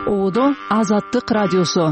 Оодо Азаттык радиосу.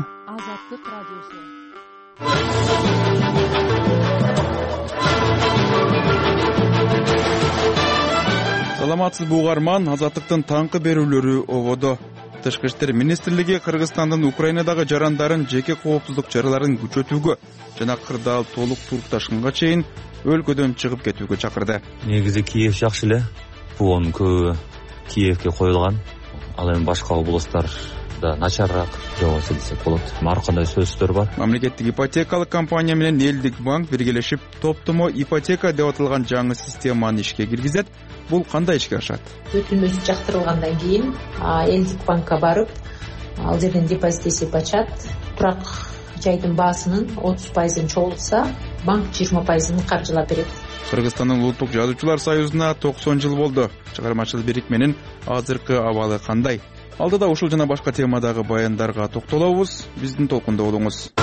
Саламатсызбы угарман, Азаттыктын таңкы берүүлөрү ободо. Тышкы иштер министрлиги Кыргызстандын Украинадагы жарандарын жеке коопсуздук чараларын күчөтүүгө жана кырдаал толук турукташканга чейин өлкөдөн чыгып кетүүгө чакырды. Негизи Киев жакшы эле. Буунун көбү Киевке коюлган. Ал эми башка областтарда начарыраак жабылса десек болот. Ар кандай сөздөр бар. Мамлекеттик ипотекалык компания менен Элдик банк биргелешип топтомо ипотека деп аталган жаңы системаны ишке киргизет. Бул кандай ишке ашат? Өтүнмөсү жактырылгандан кийин Элдик банкка барып, ал жерден депозит эсеп ачат. Турак жайдын баасынын 30%-ын чогултса, банк 20%-ын каржылап берет. Кыргызстандын Улуттук жазуучулар союзуна 90 жыл болду. Чыгармачыл бирикменин азыркы абалы кандай? Алдыда ушул жана башка темадагы баяндарга токтолобуз. Биздин толкунда болуңуз.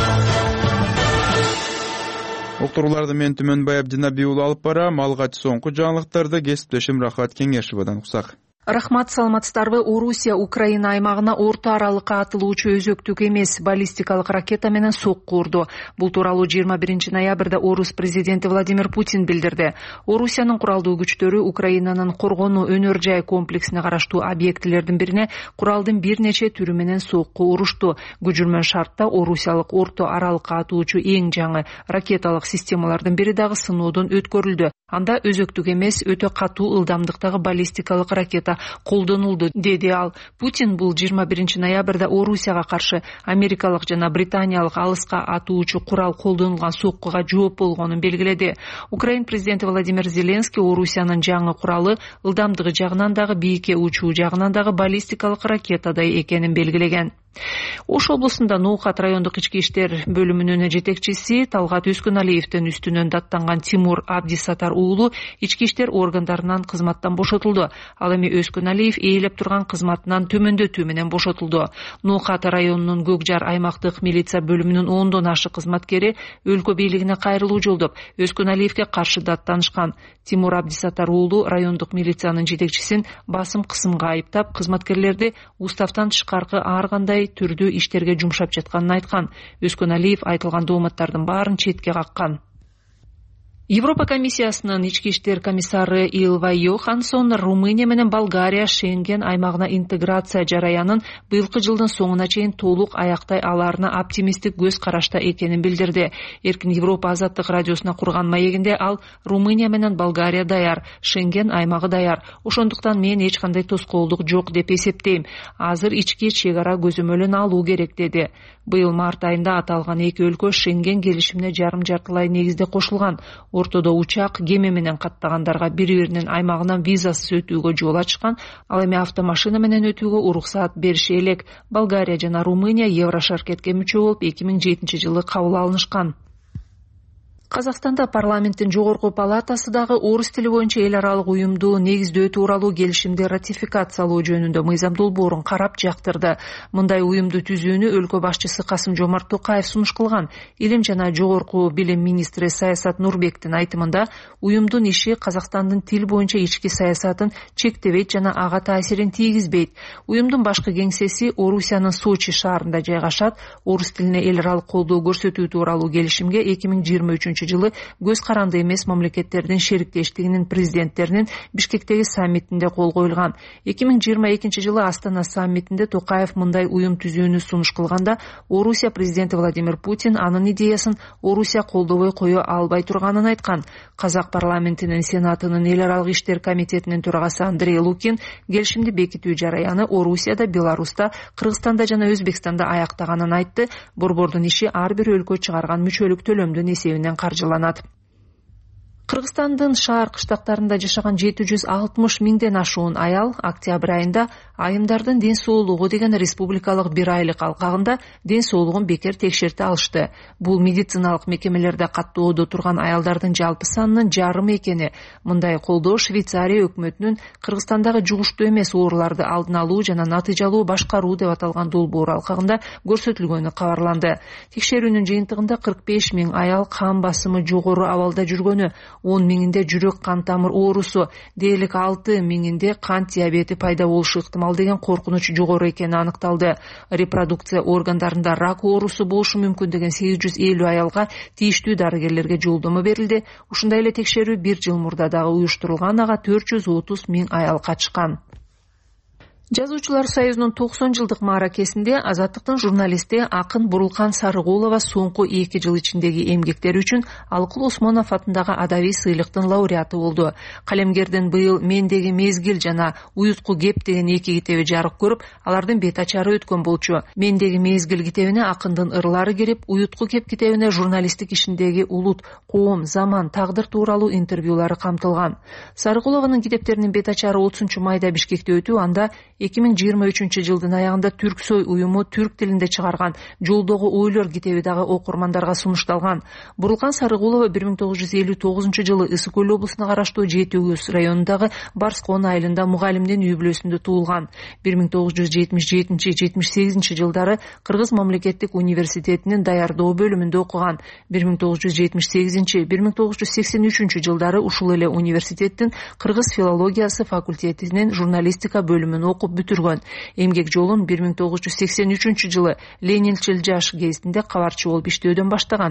Уктурууларды мен Түмөнбай Абдинабий уулу алып барам. Алгач соңку жаңылыктарды кесиптешим Рахат Кеңешевадан уксак. Рахмат, саламатсыздарбы? Орусия Украина аймагына орто аралыкка атылуучу өзөктүк эмес баллистикалык ракета менен сокку урду. Бул тууралуу 21 ноябрда Орус президенти Владимир Путин билдирди. Орусиянын куралдуу күчтөрү Украинанын коргонуу өнөр жай комплексине караштуу объектилердин бирине куралдын бир нече түрү менен сокку урушту. Күжүрмөн шартта орусиялык орто аралыкка атуучу эң жаңы ракеталык системалардын бири дагы сыноодон өткөрүлдү. Анда өзөктүк эмес, өтө катуу ылдамдыктагы баллистикалык ракета колдонулду, деди ал. Путин бул 21 ноябрда Орусияга каршы америкалык жана британиялык алыска атуучу курал колдонулган соккуга жооп болгонун белгиледи. Украин президенти Владимир Зеленский Орусиянын жаңы куралы ылдамдыгы жагынан дагы бийикке учуу жагынан дагы баллистикалык ракетадай экенин белгилеген. Ош облусунда Ноокат райондук ички иштер бөлүмүнүн жетекчиси Талгат Өскөналиевдин үстүнөн даттанган Тимур Абдисатар уулу ички иштер органдарынан кызматтан бошотулду. Ал эми Өскөналиев ээлеп турган кызматынан төмөндөтүү менен бошотулду. Ноокат районунун Көкжар аймактык милиция бөлүмүнүн 10дон ашык кызматкери өлкө бийлигине кайрылуу жолдоп Өскөналиевге каршы даттанышкан. Тимур Абдисатар уулу райондук милициянын жетекчисин басым кысымга айыптап, кызматкерлерди уставтан тышкаркы ар кандай түрдүү иштерге жумшап жатканын айткан. Өскөналиев айтылган дооматтардын баарын четке каккан. Европа комиссиясынын ички иштер комиссары Илва Йоханссон Румыния менен Болгария Шенген аймагына интеграция жараянын быйылкы жылдын соңуна чейин толук аяктай аларына оптимисттик көз карашта экенин билдирди. Эркин Европа Азаттык радиосуна курган маегинде ал Румыния менен Болгария даяр, Шенген аймагы даяр. Ошондуктан мен эч кандай тоскоолдук жок деп эсептейм. Азыр ички чек ара көзөмөлүн алуу керек, деди. Быйыл март айында аталган эки өлкө Шенген келишимине жарым-жартылай негизде кошулган. Ортодо учак, кеме менен каттагандарга бири-биринин аймагынан визасыз өтүүгө жол ачкан, ал эми автомашина менен өтүүгө уруксаат бериши элек. Болгария жана Румыния Еврошаркетке мүчө болуп 2007 жылы кабыл алынышкан. Казакстанда парламенттин жогорку палатасы дагы орус тили боюнча эл аралык уюмду негиздөө тууралуу келишимди ратификациялоо жөнүндө мыйзам долбоорун карап жактырды. Мындай уюмду түзүүнү өлкө башчысы Касым-Жомарт Токаев сунуш кылган. Илим жана жогорку билим министри Саясат Нурбектин айтымында, уюмдун иши Казакстандын тил боюнча ички саясатын чектебейт жана ага таасирин тийгизбейт. Уюмдун башкы кеңсеси Орусиянын Сочи шаарында жайгашат. Орус тилине эл аралык колдоо көрсөтүү тууралуу келишимге 2023 жылы көз каранды эмес мамлекеттердин шериктештигинин президенттеринин Бишкектеги саммитинде кол коюлган. 2022 жылы Астана саммитинде Токаев мындай уюм түзүүнү сунуш кылганда, Орусия президенти Владимир Путин анын идеясын Орусия колдобой кое албай турганын айткан. Казак парламентинин сенатынын эл аралык иштер комитетинин төрагасы Андрей Лукин келишимди бекитүү жараяны Орусияда, Беларуста, Кыргызстанда жана Өзбекстанда аяктаганын айтты. Борбордун иши ар бир өлкө чыгарган мүчөлүк төлөмдүн эсебинен каржыланат. Кыргызстандын шаар кыштактарында жашаган 760 миңден ашуун аял октябрь айында айымдардын ден соолугу деген республикалык бир айлык алкагында ден соолугун бекер текшерте алышты. Бул медициналык мекемелерде каттоодо турган аялдардын жалпы санынын жарымы экени. Мындай колдоо Швейцария өкмөтүнүн Кыргызстандагы жугуштуу эмес ооруларды алдын алуу жана натыйжалуу башкаруу деп аталган долбоор алкагында көрсөтүлгөнү кабарланды. Текшерүүнүн жыйынтыгында 45 миң аял кан басымы жогору абалда жүргөнү, 10 миңинде жүрөк кан тамыр оорусу, дээрлик 6 миңинде кант диабети пайда болушу ыктымал деген коркунуч жогору экени аныкталды. Репродукция органдарында рак оорусу болушу мүмкүн деген 850 аялга тийиштүү дарыгерлерге жолдомо берилди. Ушундай эле текшерүү 1 жыл мурда дагы уюштурулган, ага 430 миң аял катышкан. Жазуучулар союзунун 90 жылдык мааракесинде Азаттыктын журналисти акын Бурулкан Сарыгулова соңку 2 жыл ичиндеги эмгектери үчүн Алыкул Осмонов атындагы адабий сыйлыктын лауреаты болду. Калемгердин быйыл Мендеги мезгил жана Уютку кеп деген 2 китеби жарык көрүп, алардын бет ачары өткөн болчу. Мендеги мезгил китебине акындын ырлары кирип, Уютку кеп китебине журналисттик ишиндеги улут, коом, заман, тагдыр тууралуу интервьюлары камтылган. Сарыгулованын китептеринин бет ачары 30 майда Бишкекте өтүү, анда 2023 жылдын аягында Түрксой уюму түрк тилинде чыгарган Жолдогу ойлор китеби дагы окурмандарга сунушталган. Бурулкан Сарыгулова 1959 жылы Ысык Көл облусуна караштуу Жети Көз районундагы Барскон айылында мугалимдин үй бүлөсүндө туулган. 1977-78 жылдары Кыргыз мамлекеттик университетинин даярдоо бөлүмүндө окуган. 1978-1983 жылдары ушул эле университеттин Кыргыз филологиясы факультетинин журналистика бөлүмүн окуп бүтүргөн. Эмгек жолун 1983 жылы Ленинчил жаш гезитинде кабарчы болуп иштөөдөн баштаган.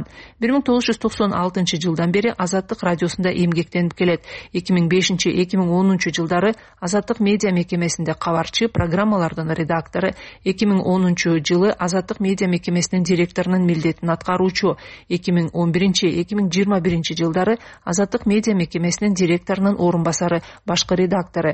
1996 жылдан бери Азаттык радиосунда эмгектенип келет. 2005-2010 жылдары Азаттык медиа мекемесинде кабарчы, программалардын редактору, 2010 жылы Азаттык медиа мекемесинин директорунун милдетин аткаруучу, 2011-2021 жылдары Азаттык медиа мекемесинин директорунун орун басары, башкы редактору,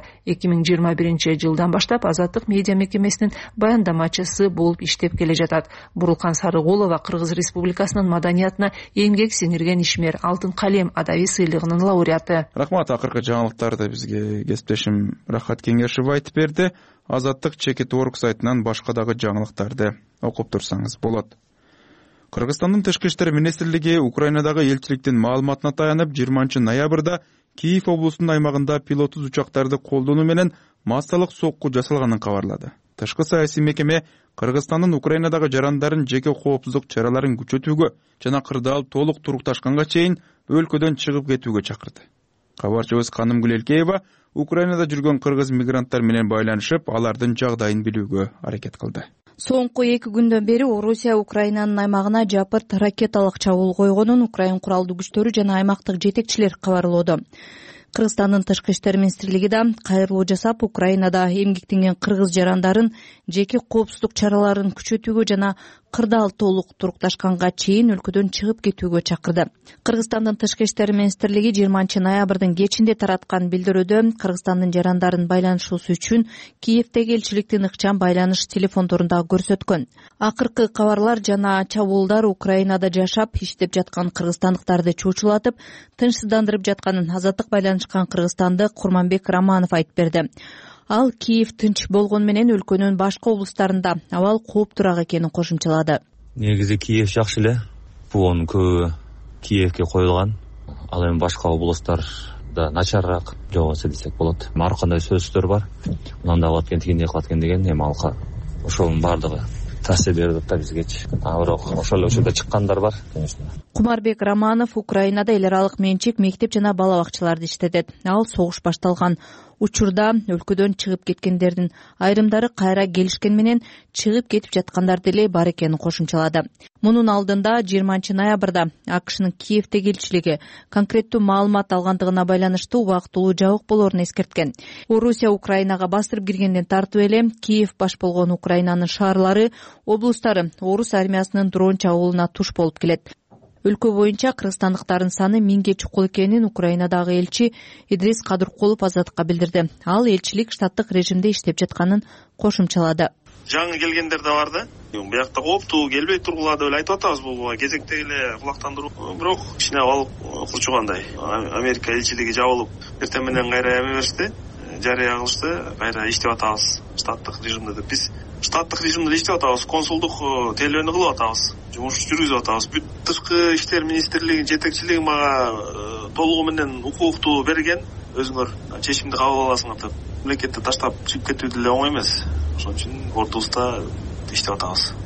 2021 жылдан баштап Азаттык медиа мекемесинин баяндамачысы болуп иштеп келе жатат. Бурулкан Сарыгулова Кыргыз Республикасынын маданиятына эмгек сиңирген ишмер, Алтын калем адабий сыйлыгынын лауреаты. Рахмат, акыркы жаңылыктарды бизге кесиптешим Рахат Кеңешев айтып берди. Азаттык Чекит.org сайтынан башка дагы жаңылыктарды окуп турсаңыз болот. Кыргызстандын Тышкы иштер министрлиги Украинадагы элчиликтин маалыматына таянып 20 ноябрда Киев облусунун аймагында пилоттуз учактарды колдонуу менен массалык сокку жасалганын кабарлады. Тышкы саясий мекеме Кыргызстандын Украинадагы жарандарын жеке коопсуздук чараларын күчөтүүгө жана кырдаал толук турукташканга чейин өлкөдөн чыгып кетүүгө чакырды. Кабарчыбыз Канымгүл Элкеева Украинада жүргөн кыргыз мигранттар менен байланышып, алардын жагдайын билүүгө аракет кылды. Соңку 2 күндөн бери Орусия Украинанын аймагына жапырт ракеталык чабуул койгонун Украин куралдуу күчтөрү жана аймактык жетекчилер кабарлоодо. Кыргызстандын Тышкы иштер министрлиги да кайрылуу жасап, Украинада эмгектенген кыргыз жарандарын жеке коопсуздук чараларын күчөтүүгө жана кырдаал толук турукташканга чейин өлкөдөн чыгып кетүүгө чакырды. Кыргызстандын Тышкы иштер министрлиги 20 ноябрдын кечинде тараткан билдирүүдө Кыргызстандын жарандарын байланышуусу үчүн Киевдеги элчиликтин ыкчам байланыш телефондорун да көрсөткөн. Акыркы кабарлар жана чабуулдар Украинада жашап иштеп жаткан кыргызстандыктарды чочулатып, тынчсыздандырып жатканын Азаттык байланышкан кыргызстандык Курманбек Романов айтып берди. Ал Киев тынч болгону менен өлкөнүн башка облустарында абал кооптураак экенин кошумчалады. Негизи Киев жакшы эле. Буонун көбү Киевке коюлган. Ал эми башка облустарда начарыраак жогосо десек болот. Ар кандай сөздөр бар. Мындай кылат экен, тигиндей кылат экен деген, эми алка ошонун баардыгы таасир берип атат бизгечи. Бирок ошол учурда чыккандар бар, конечно. Кумарбек Романов Украинада эл аралык менчик мектеп жана бала бакчаларды иштетет. Ал согуш башталган учурда өлкөдөн чыгып кеткендердин айрымдары кайра келишкен менен чыгып кетип жаткандар деле бар экенин кошумчалады. Мунун алдында 20 ноябрда АКШнын Киевдеги элчилиги конкреттүү маалымат алгандыгына байланыштуу убактылуу жабык болоорун эскерткен. Орусия Украинага бастырып киргенден тартып эле Киев баш болгон Украинанын шаарлары, облустары орус армиясынын дрон чабуулуна туш болуп келет. Өлкө боюнча кыргызстандыктардын саны 1000ге чукул экенин Украинадагы элчи Идрис Кадыркулов Азаттыкка билдирди. Ал элчилик штаттык режимде иштеп жатканын кошумчалады. Жаңы келгендер да бар да. Буякта кооптуу келбей тургула деп айтып атабыз, бул кезектеги эле кулактандыруу. Бирок кичине абал курчугандай. Америка элчилиги жабылып, эртең менен кайра эме беришти, жарыя кылышты, кайра иштеп атабыз штаттык режимде деп. Биз штаттык режимде иштеп атабыз, консулдук тейлөөнү кылып атабыз, жумуш жүргүзүп атабыз. Бүт Тышкы иштер министрлигинин жетекчилиги мага толугу менен укукту берген, өзүңөр чечимди кабыл аласыңар деп. Мамлекетти таштап чыгып кетүү деле оңой эмес. Ошон үчүн ортобузда иштеп атабыз.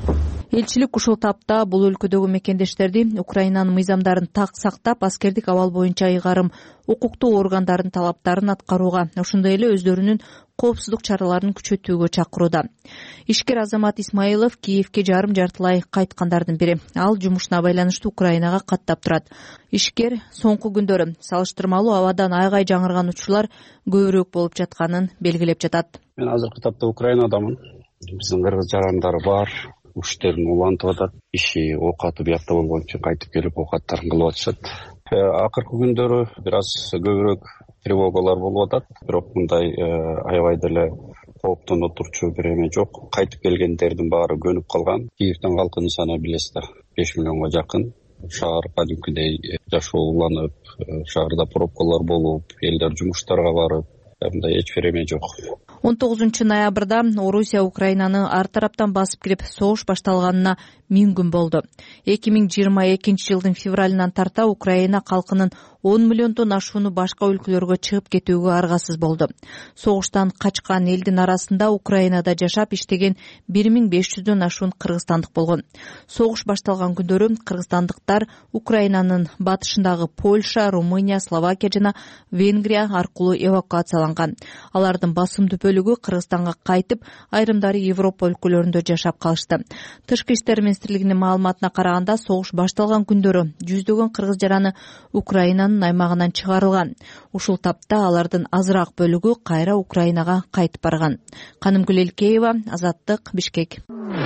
Элчилик ушул тапта бул өлкөдөгү мекендештерди Украинанын мыйзамдарын так сактап, аскердик абал боюнча ыйгарым укуктуу органдардын талаптарын аткарууга, ошондой эле өздөрүнүн коопсуздук чараларын күчөтүүгө чакырууда. Ишкер Азамат Исмаилов Киевке жарым-жартылай кайткандардын бири. Ал жумушуна байланыштуу Украинага каттап турат. Ишкер соңку күндөрү салыштырмалуу абадан айгай жаңырган учурлар көбүрөөк болуп жатканын белгилеп жатат. Мен азыркы тапта Украинадамын. Биздин кыргыз жарандар бар. Уштерин улантып атат. Иши оокаты биякта болгон үчүн кайтып келип оокаттарын кылып атышат. Акыркы күндөрү бир аз көбүрөөк тревогалар болуп атат. Бирок мындай аябай деле кооптоно турчу бир эме жок. Кайтып келгендердин баары көнүп калган. Киевдин калкынын саны билесиздер, 5 миллионго жакын. Шаар кадимкидей жашооланып, шаарда пробкалар болуп, элдер жумуштарга барып, мындай эч бир эме жок. 19 ноябрда Орусия Украинаны ар тараптан басып кирип, согуш башталганына 1000 күн болду. 2022 жылдын февралынан тарта Украина калкынын 10 миллиондон ашууну башка өлкөлөргө чыгып кетүүгө аргасыз болду. Согуштан качкан элдин арасында Украинада жашап иштеген 1500дөн ашуун кыргызстандык болгон. Согуш башталган күндөрү кыргызстандыктар Украинанын батышындагы Польша, Румыния, Словакия жана Венгрия аркылуу эвакуацияланган. Алардын басымдуу бөлүгү Кыргызстанга кайтып, айрымдары Европа өлкөлөрүндө жашап калышты. Тышкы иштер министрлигинин маалыматына караганда, согуш башталган күндөрү жүздөгөн кыргыз жараны Украинанын аймагынан чыгарылган. Ушул тапта алардын азыраак бөлүгү кайра Украинага кайтып барган. Канымгүл Элкеева, Азаттык, Бишкек.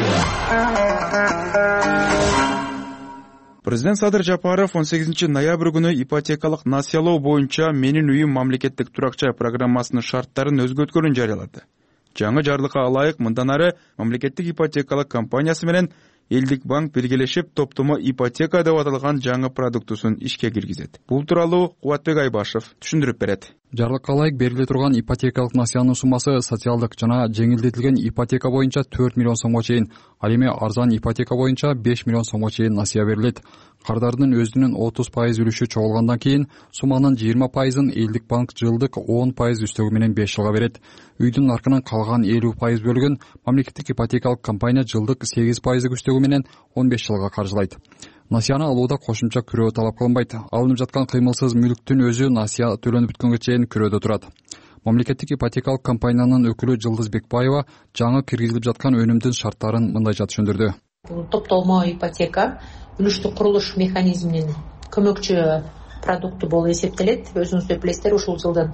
Президент Садыр Жапаров 18 ноябрь күнү ипотекалык насыялоо боюнча Менин үйүм мамлекеттик турак жай программасынын шарттарын өзгөрткөнүн жарыялады. Жаңы жарлыкка ылайык мындан ары мамлекеттик ипотекалык компаниясы менен Элдик банк биргелешип топтомо ипотека деп аталган жаңы продуктусун ишке киргизет. Бул тууралуу Кубатбек Айбашев түшүндүрүп берет. Жарлыкка ылайык бериле турган ипотекалык насыянын суммасы социалдык жана жеңилдетилген ипотека боюнча 4 миллион сомго чейин, ал эми арзан ипотека боюнча 5 миллион сомго чейин насыя берилет. Кардардын өзүнүн 30% үлүшү чогулгандан кийин сумманын 20%ын Элдик банк жылдык 10% үстөгү менен 5 жылга берет. Үйдүн наркынан калган 50% бөлүгүн мамлекеттик ипотекалык компания жылдык 8% үстөгү менен 15 жылга каржылайт. Насыяны алууда кошумча күрөө талап кылынбайт. Алынып жаткан кыймылсыз мүлктүн өзү насыя төлөнүп бүткөнгө чейин күрөөдө турат. Мамлекеттик ипотекалык компаниянын өкүлү Жылдыз Бекбаева жаңы киргизилип жаткан өнүмдүн шарттарын мындайча түшүндүрдү. Бул топтолмо ипотека үлүштүк курулуш механизминин көмөкчү продукту болуп эсептелет. Өзүңүздөр билесиздер, ушул жылдын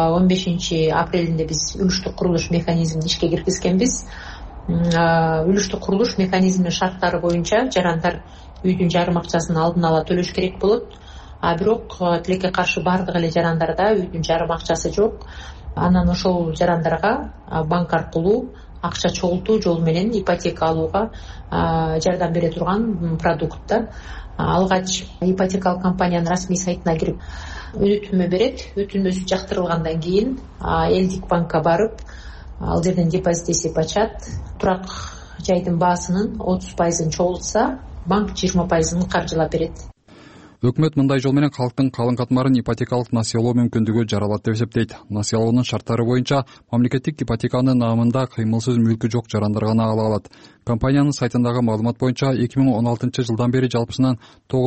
15 апрелинде биз үлүштүк курулуш механизмин ишке киргизгенбиз. Үлүштүк курулуш механизминин шарттары боюнча жарандар үйдүн жарым акчасын алдын ала төлөш керек болот. Бирок тилекке каршы бардык эле жарандарда үйдүн жарым акчасы жок. Анан ошол жарандарга банк аркылуу акча чогултуу жолу менен ипотека алууга жардам бере турган продукт. Алгач ипотекалык компаниянын расмий сайтына кирип өтүнмө берет. Өтүнмөсү жактырылгандан кийин Элдик банкка барып, ал жерден депозит эсеп ачат. Турак жайдын баасынын 30%ын чогултса, банк 20%ын каржылап берет. Өкмөт мындай жол менен калктын калың катмарын ипотекалык насыялоо мүмкүндүгү жаралат деп эсептейт. Насыялоонун шарттары боюнча мамлекеттик ипотеканын наамында кыймылсыз мүлкү жок жарандар гана ала алат. Компаниянын сайтындагы маалымат боюнча 2016 жылдан бери жалпысынан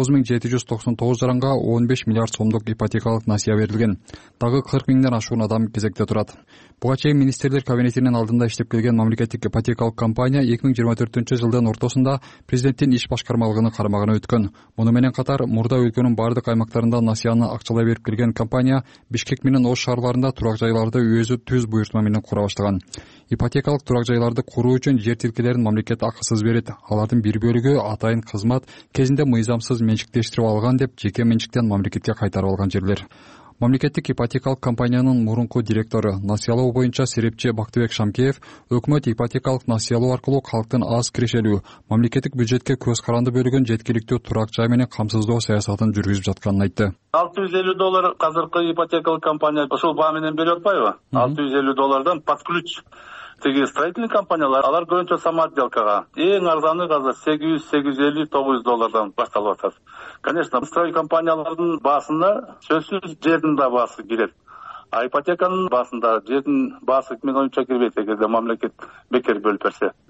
9799 жаранга 15 миллиард сомдук ипотекалык насыя берилген. Дагы 40 миңден ашуун адам кезекте турат. Буга чейин министрлер кабинетинин алдында иштеп келген мамлекеттик ипотекалык компания 2024 жылдын ортосунда президенттин иш башкармалыгынын карамагына өткөн. Муну менен катар мурда өлкөнүн бардык аймактарында насыяны акчалай берип келген компания Бишкек менен Ош шаарларында турак жайларды өзү түз буйртма менен кура баштаган. Ипотекалык турак жайларды куруу үчүн жер тилкелерин мамлекет акысыз берет. Алардын бир бөлүгү атайын кызмат кезинде мыйзамсыз менчиктештирип алган деп жеке менчиктен мамлекетке кайтарып алган жерлер. Мамлекеттик ипотекалык компаниянын мурунку директору, насыялоо боюнча серепчи Бактыбек Шамкеев өкмөт ипотекалык насыялоо аркылуу калктын аз кирешелүү, мамлекеттик бюджетке көз каранды бөлүгүн жеткиликтүү турак жай менен камсыздоо саясатын жүргүзүп жатканын айтты. $650 азыркы ипотекалык компания ошол баа менен берип атпайбы? $650 под ключ. Тиги строительный компаниялар, алар көбүнчө самоотделкага. Эң арзаны азыр $800-900 башталып атат. Конечно, строй компаниялардын баасына сөзсүз жердин да баасы кирет. А ипотеканын баасында жердин баасы мен оюнча кирбейт эгерде мамлекет бекер бөлүп берсе.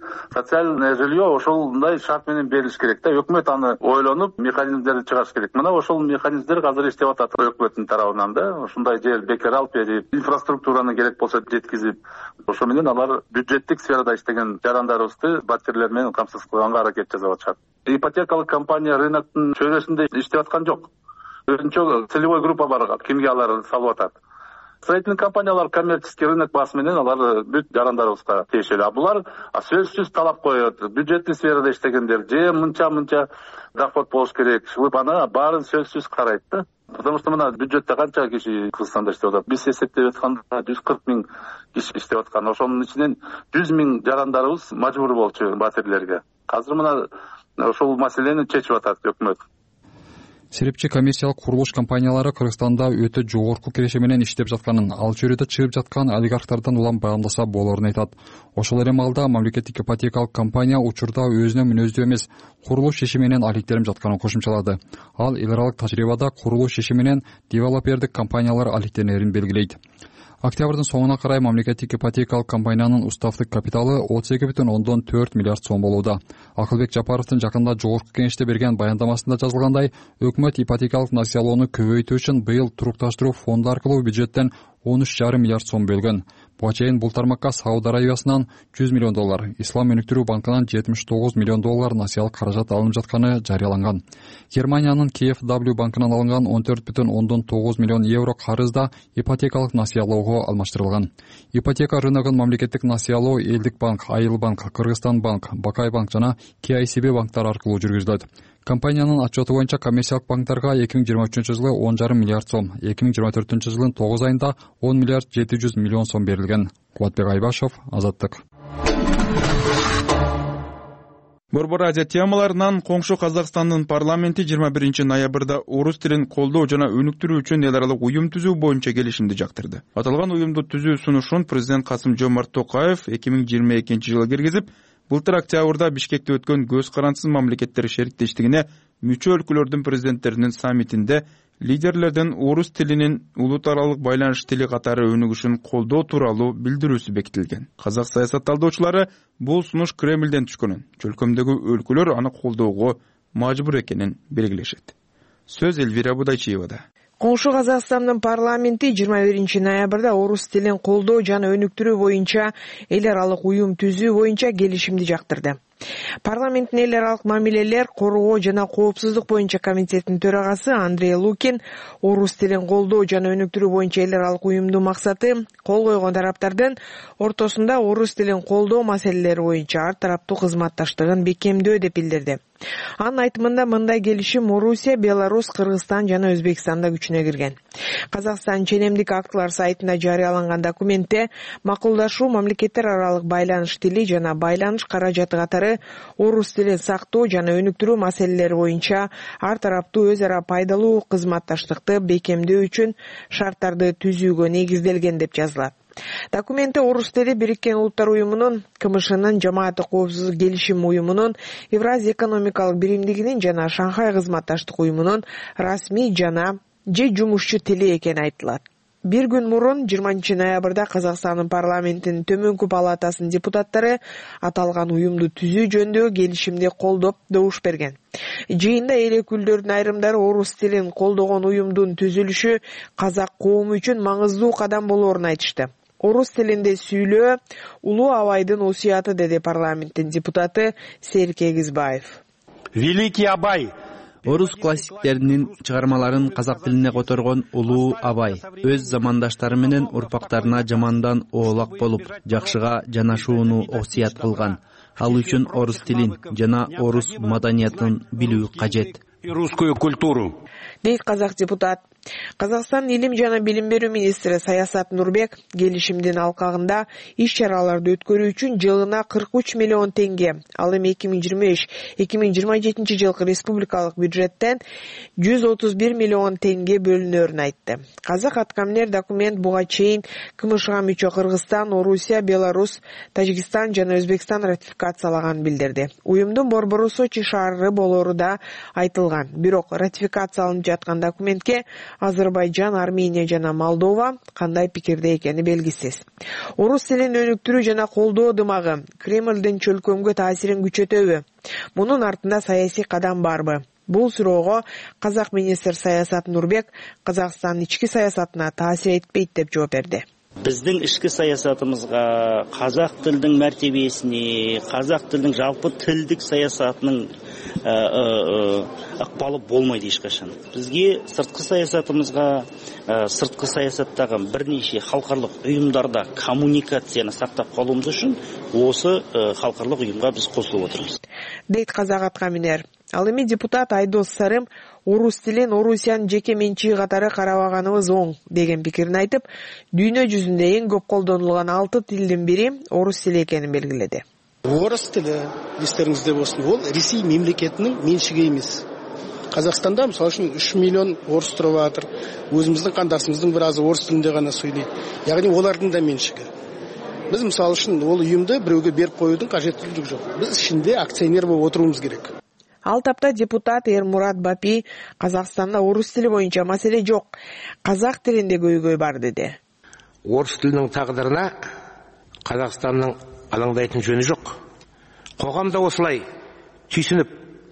социальное жилье ошолундай шарт менен берилиш керек да. Өкмөт аны ойлонуп механизмдерди чыгарыш керек. Мына ошол механизмдер азыр иштеп атат өкмөттүн тарабынан да. Ушундай жер бекер алып берип, инфраструктураны керек болсо жеткизип, ошо менен алар бюджеттик сферада иштеген жарандарыбызды батирлер менен камсыз кылганга аракет жасап атышат. Ипотекалык компания рыноктун чөйрөсүндө иштеп аткан жок. Өзүнчө целевой группа бар, кимге алар салып атат. Строительный компаниялар коммерческий рынок баасы менен алар бүт жарандарыбызга тиешелүү. А булар сөзсүз талап коет. Бюджеттик сферада иштегендер же мынча доход болуш керек. Аны баарын сөзсүз карайт да. Потому что мына бюджетте канча киши Кыргызстанда иштеп атат? Биз эсептеп атканда 140 000 киши иштеп аткан. Ошонун ичинен 100 000 жарандарыбыз мажбур болчу батирлерге. Азыр мына ошол маселени чечип атат өкмөт. Серепчи коммерциялык курулуш компаниялары Кыргызстанда өтө жогорку киреше менен иштеп жатканын, ал чөйрөдө чыгып жаткан олигархтардан улам баяндаса болоорун айтат. Ошол эле маалда мамлекеттик ипотекалык компания учурда өзүнө мүнөздүү эмес курулуш иши менен алектенип жатканын кошумчалады. Ал эл аралык тажрыйбада курулуш иши менен девелопердик компаниялар алектенерин белгилейт. Октябрдын соңуна карай мамлекеттик ипотекалык компаниянын уставдык капиталы 32,4 миллиард сом болууда. Акылбек Жапаровдун жакында жогорку кеңеште берген баяндамасында жазылгандай, өкмөт ипотекалык насыялоону көбөйтүү үчүн быйыл турукташтыруу фонду аркылуу бюджеттен 13,5 миллиард сом бөлгөн. Буга чейин бул тармакка Сауд Арабиясынан $100 миллион, Ислам өнүктүрүү банкынан $79 миллион насыялык каражат алынып жатканы жарыяланган. Германиянын KfW банкынан алынган 14,9 миллион евро карыз да ипотекалык насыялоого алмаштырылган. Ипотека рыногун мамлекеттик насыялоо Элдик банк, Айыл банк, Кыргызстан банк, Бакай банк жана KICB банктар аркылуу жүргүзүлөт. Компаниянын отчету боюнча коммерциялык банктарга 2023 жылы 10,5 миллиард сом, 2024 жылдын 9 айында 10 миллиард 700 миллион сом берилген. Кубатбек Айбашев, Азаттык. Борбор Азия темаларынан коңшу Казакстандын парламенти 21 ноябрда орус тилин колдоо жана өнүктүрүү үчүн эл аралык уюм түзүү боюнча келишимди жактырды. Аталган уюмду түзүү сунушун президент Касым-Жомарт Токаев 2022 жылы киргизип, былтыр октябрда Бишкекте өткөн көз карансыз мамлекеттер шериктештигине мүчө өлкөлөрдүн президенттеринин саммитинде лидерлердин орус тилинин улут аралык байланыш тили катары өнүгүшүн колдоо тууралуу билдирүүсү бекитилген. Казак саясат талдоочулары бул сунуш Кремлден түшкөнүн, чөлкөмдөгү өлкөлөр аны колдоого мажбур экенин белгилешет. Сөз Эльвира Будайчиевада. Коңшу Казакстандын парламенти 21 ноябрда орус тилин колдоо жана өнүктүрүү боюнча эл аралык уюм түзүү боюнча келишимди жактырды. Парламенттин эл аралык мамилелер, коргоо жана коопсуздук боюнча комитетинин төрагасы Андрей Лукин орус тилин колдоо жана өнүктүрүү боюнча эл аралык уюмдун максаты кол койгон тараптардын ортосунда орус тилин колдоо маселелери боюнча ар тараптуу кызматташтыгын бекемдөө деп билдирди. Анын айтымында мындай келишим Орусия, Беларусь, Кыргызстан жана Өзбекстанда күчүнө кирген. Казакстан ченемдик актылар сайтында жарыяланган документте макулдашуу мамлекеттер аралык байланыш тили жана байланыш каражаты катары орус тилин сактоо жана өнүктүрүү маселелери боюнча ар тараптуу өз ара пайдалуу кызматташтыкты бекемдөө үчүн шарттарды түзүүгө негизделген деп жазылат. Документте орус тили Бириккен Улуттар уюмунун, КМШнын, Жамааттык коопсуздук келишим уюмунун, Евразия экономикалык биримдигинин жана Шанхай кызматташтык уюмунун расмий жана же жумушчу тили экени айтылат. Bir gün мурун 20 ноябрда Казакстандын парламентинин төмөнкү палатасынын депутаттары аталган уюмду түзүү жөнүндөгү келишимди колдоп добуш берген. Жыйында эл өкүлдөрүнүн айрымдары орус тилин колдогон уюмдун түзүлүшү казак коому үчүн маңыздуу кадам болоорун айтышты. Орус тилинде сүйлөө Улуу Абайдын осуяты, деди парламенттин депутаты Серик Эгизбаев. Великий Абай орус классиктеринин чыгармаларын казак тилине которгон Улуу Абай өз замандаштары менен урпактарына жамандан оолак болуп, жакшыга жанашууну осуят кылган. Ал үчүн орус тилин жана орус маданиятын билүү кажет. И русскую культуру. Дейт казак депутат. Казакстан илим жана билим берүү министри Саясат Нурбек келишимдин алкагында иш-чараларды өткөрүү үчүн жылына 43 миллион теңге, ал эми 2023-2027 жылкы республикалык бюджеттен 131 миллион теңге бөлүнөрүн айтты. Казак аткаминер документ буга чейин КМШга мүчө Кыргызстан, Орусия, Беларусь, Тажикстан жана Өзбекстан ратификациялаганын билдирди. Уюмдун борбору Сочи шаары болоору да айтылган. Бирок ратификацияланып жаткан документке Азербайжан, Армения жана Молдова кандай пикирде экени белгисиз. Орус тилин өнүктүрүү жана колдоо дымагы Кремлдин чөлкөмгө таасирин күчөтөбү? Мунун артында саясий кадам барбы? Бул суроого казак министр Саясат Нурбек Казакстандын ички саясатына таасир этпейт деп жооп берди. Биздин ички саясатыбызга, казак тилдин мәртебесине, казак тилдин жалпы тилдик саясатынын акпалы болмойт эч качан. Бизге сырткы саясатыбызга, сырткы саясаттагы бир нече халкарлык уюмдарда коммуникацияны сактап калуубуз үчүн осы халкарлык уюмга биз кошулуп отурбуз. Дейт казак аткаминер. Ал эми депутат Айдос Сарым орус тилин Орусиянын жеке менчиги катары карабаганыбыз оң деген пикирин айтып, дүйнө жүзүндө эң көп колдонулган 6 тилдин бири орус тили экенин белгиледи. Орус тили, эстериңизде болсун, ол Ресей мемлекетинин менчиги эмес. Казакстанда мисалы үчүн 3 миллион орус туруп атыр. Өзүбүздүн кандашыбыздын бир азы орус тилинде гана сүйлөйт. Ягни олардын да менчиги. Биз мисалы үчүн ол уюмду бирөөгө берип коюудун кажеттүүлүгү жок. Биз ичинде акционер болуп отуруубуз керек. Ал тапта депутат Эрмурат Бапи Казакстанда орус тили боюнча маселе жок, казак тилинде көйгөй бар деди. Орус тилинин тагдырына Казакстандын алаңдайтын жөнү жок. Когамда осулай түйсүнүп,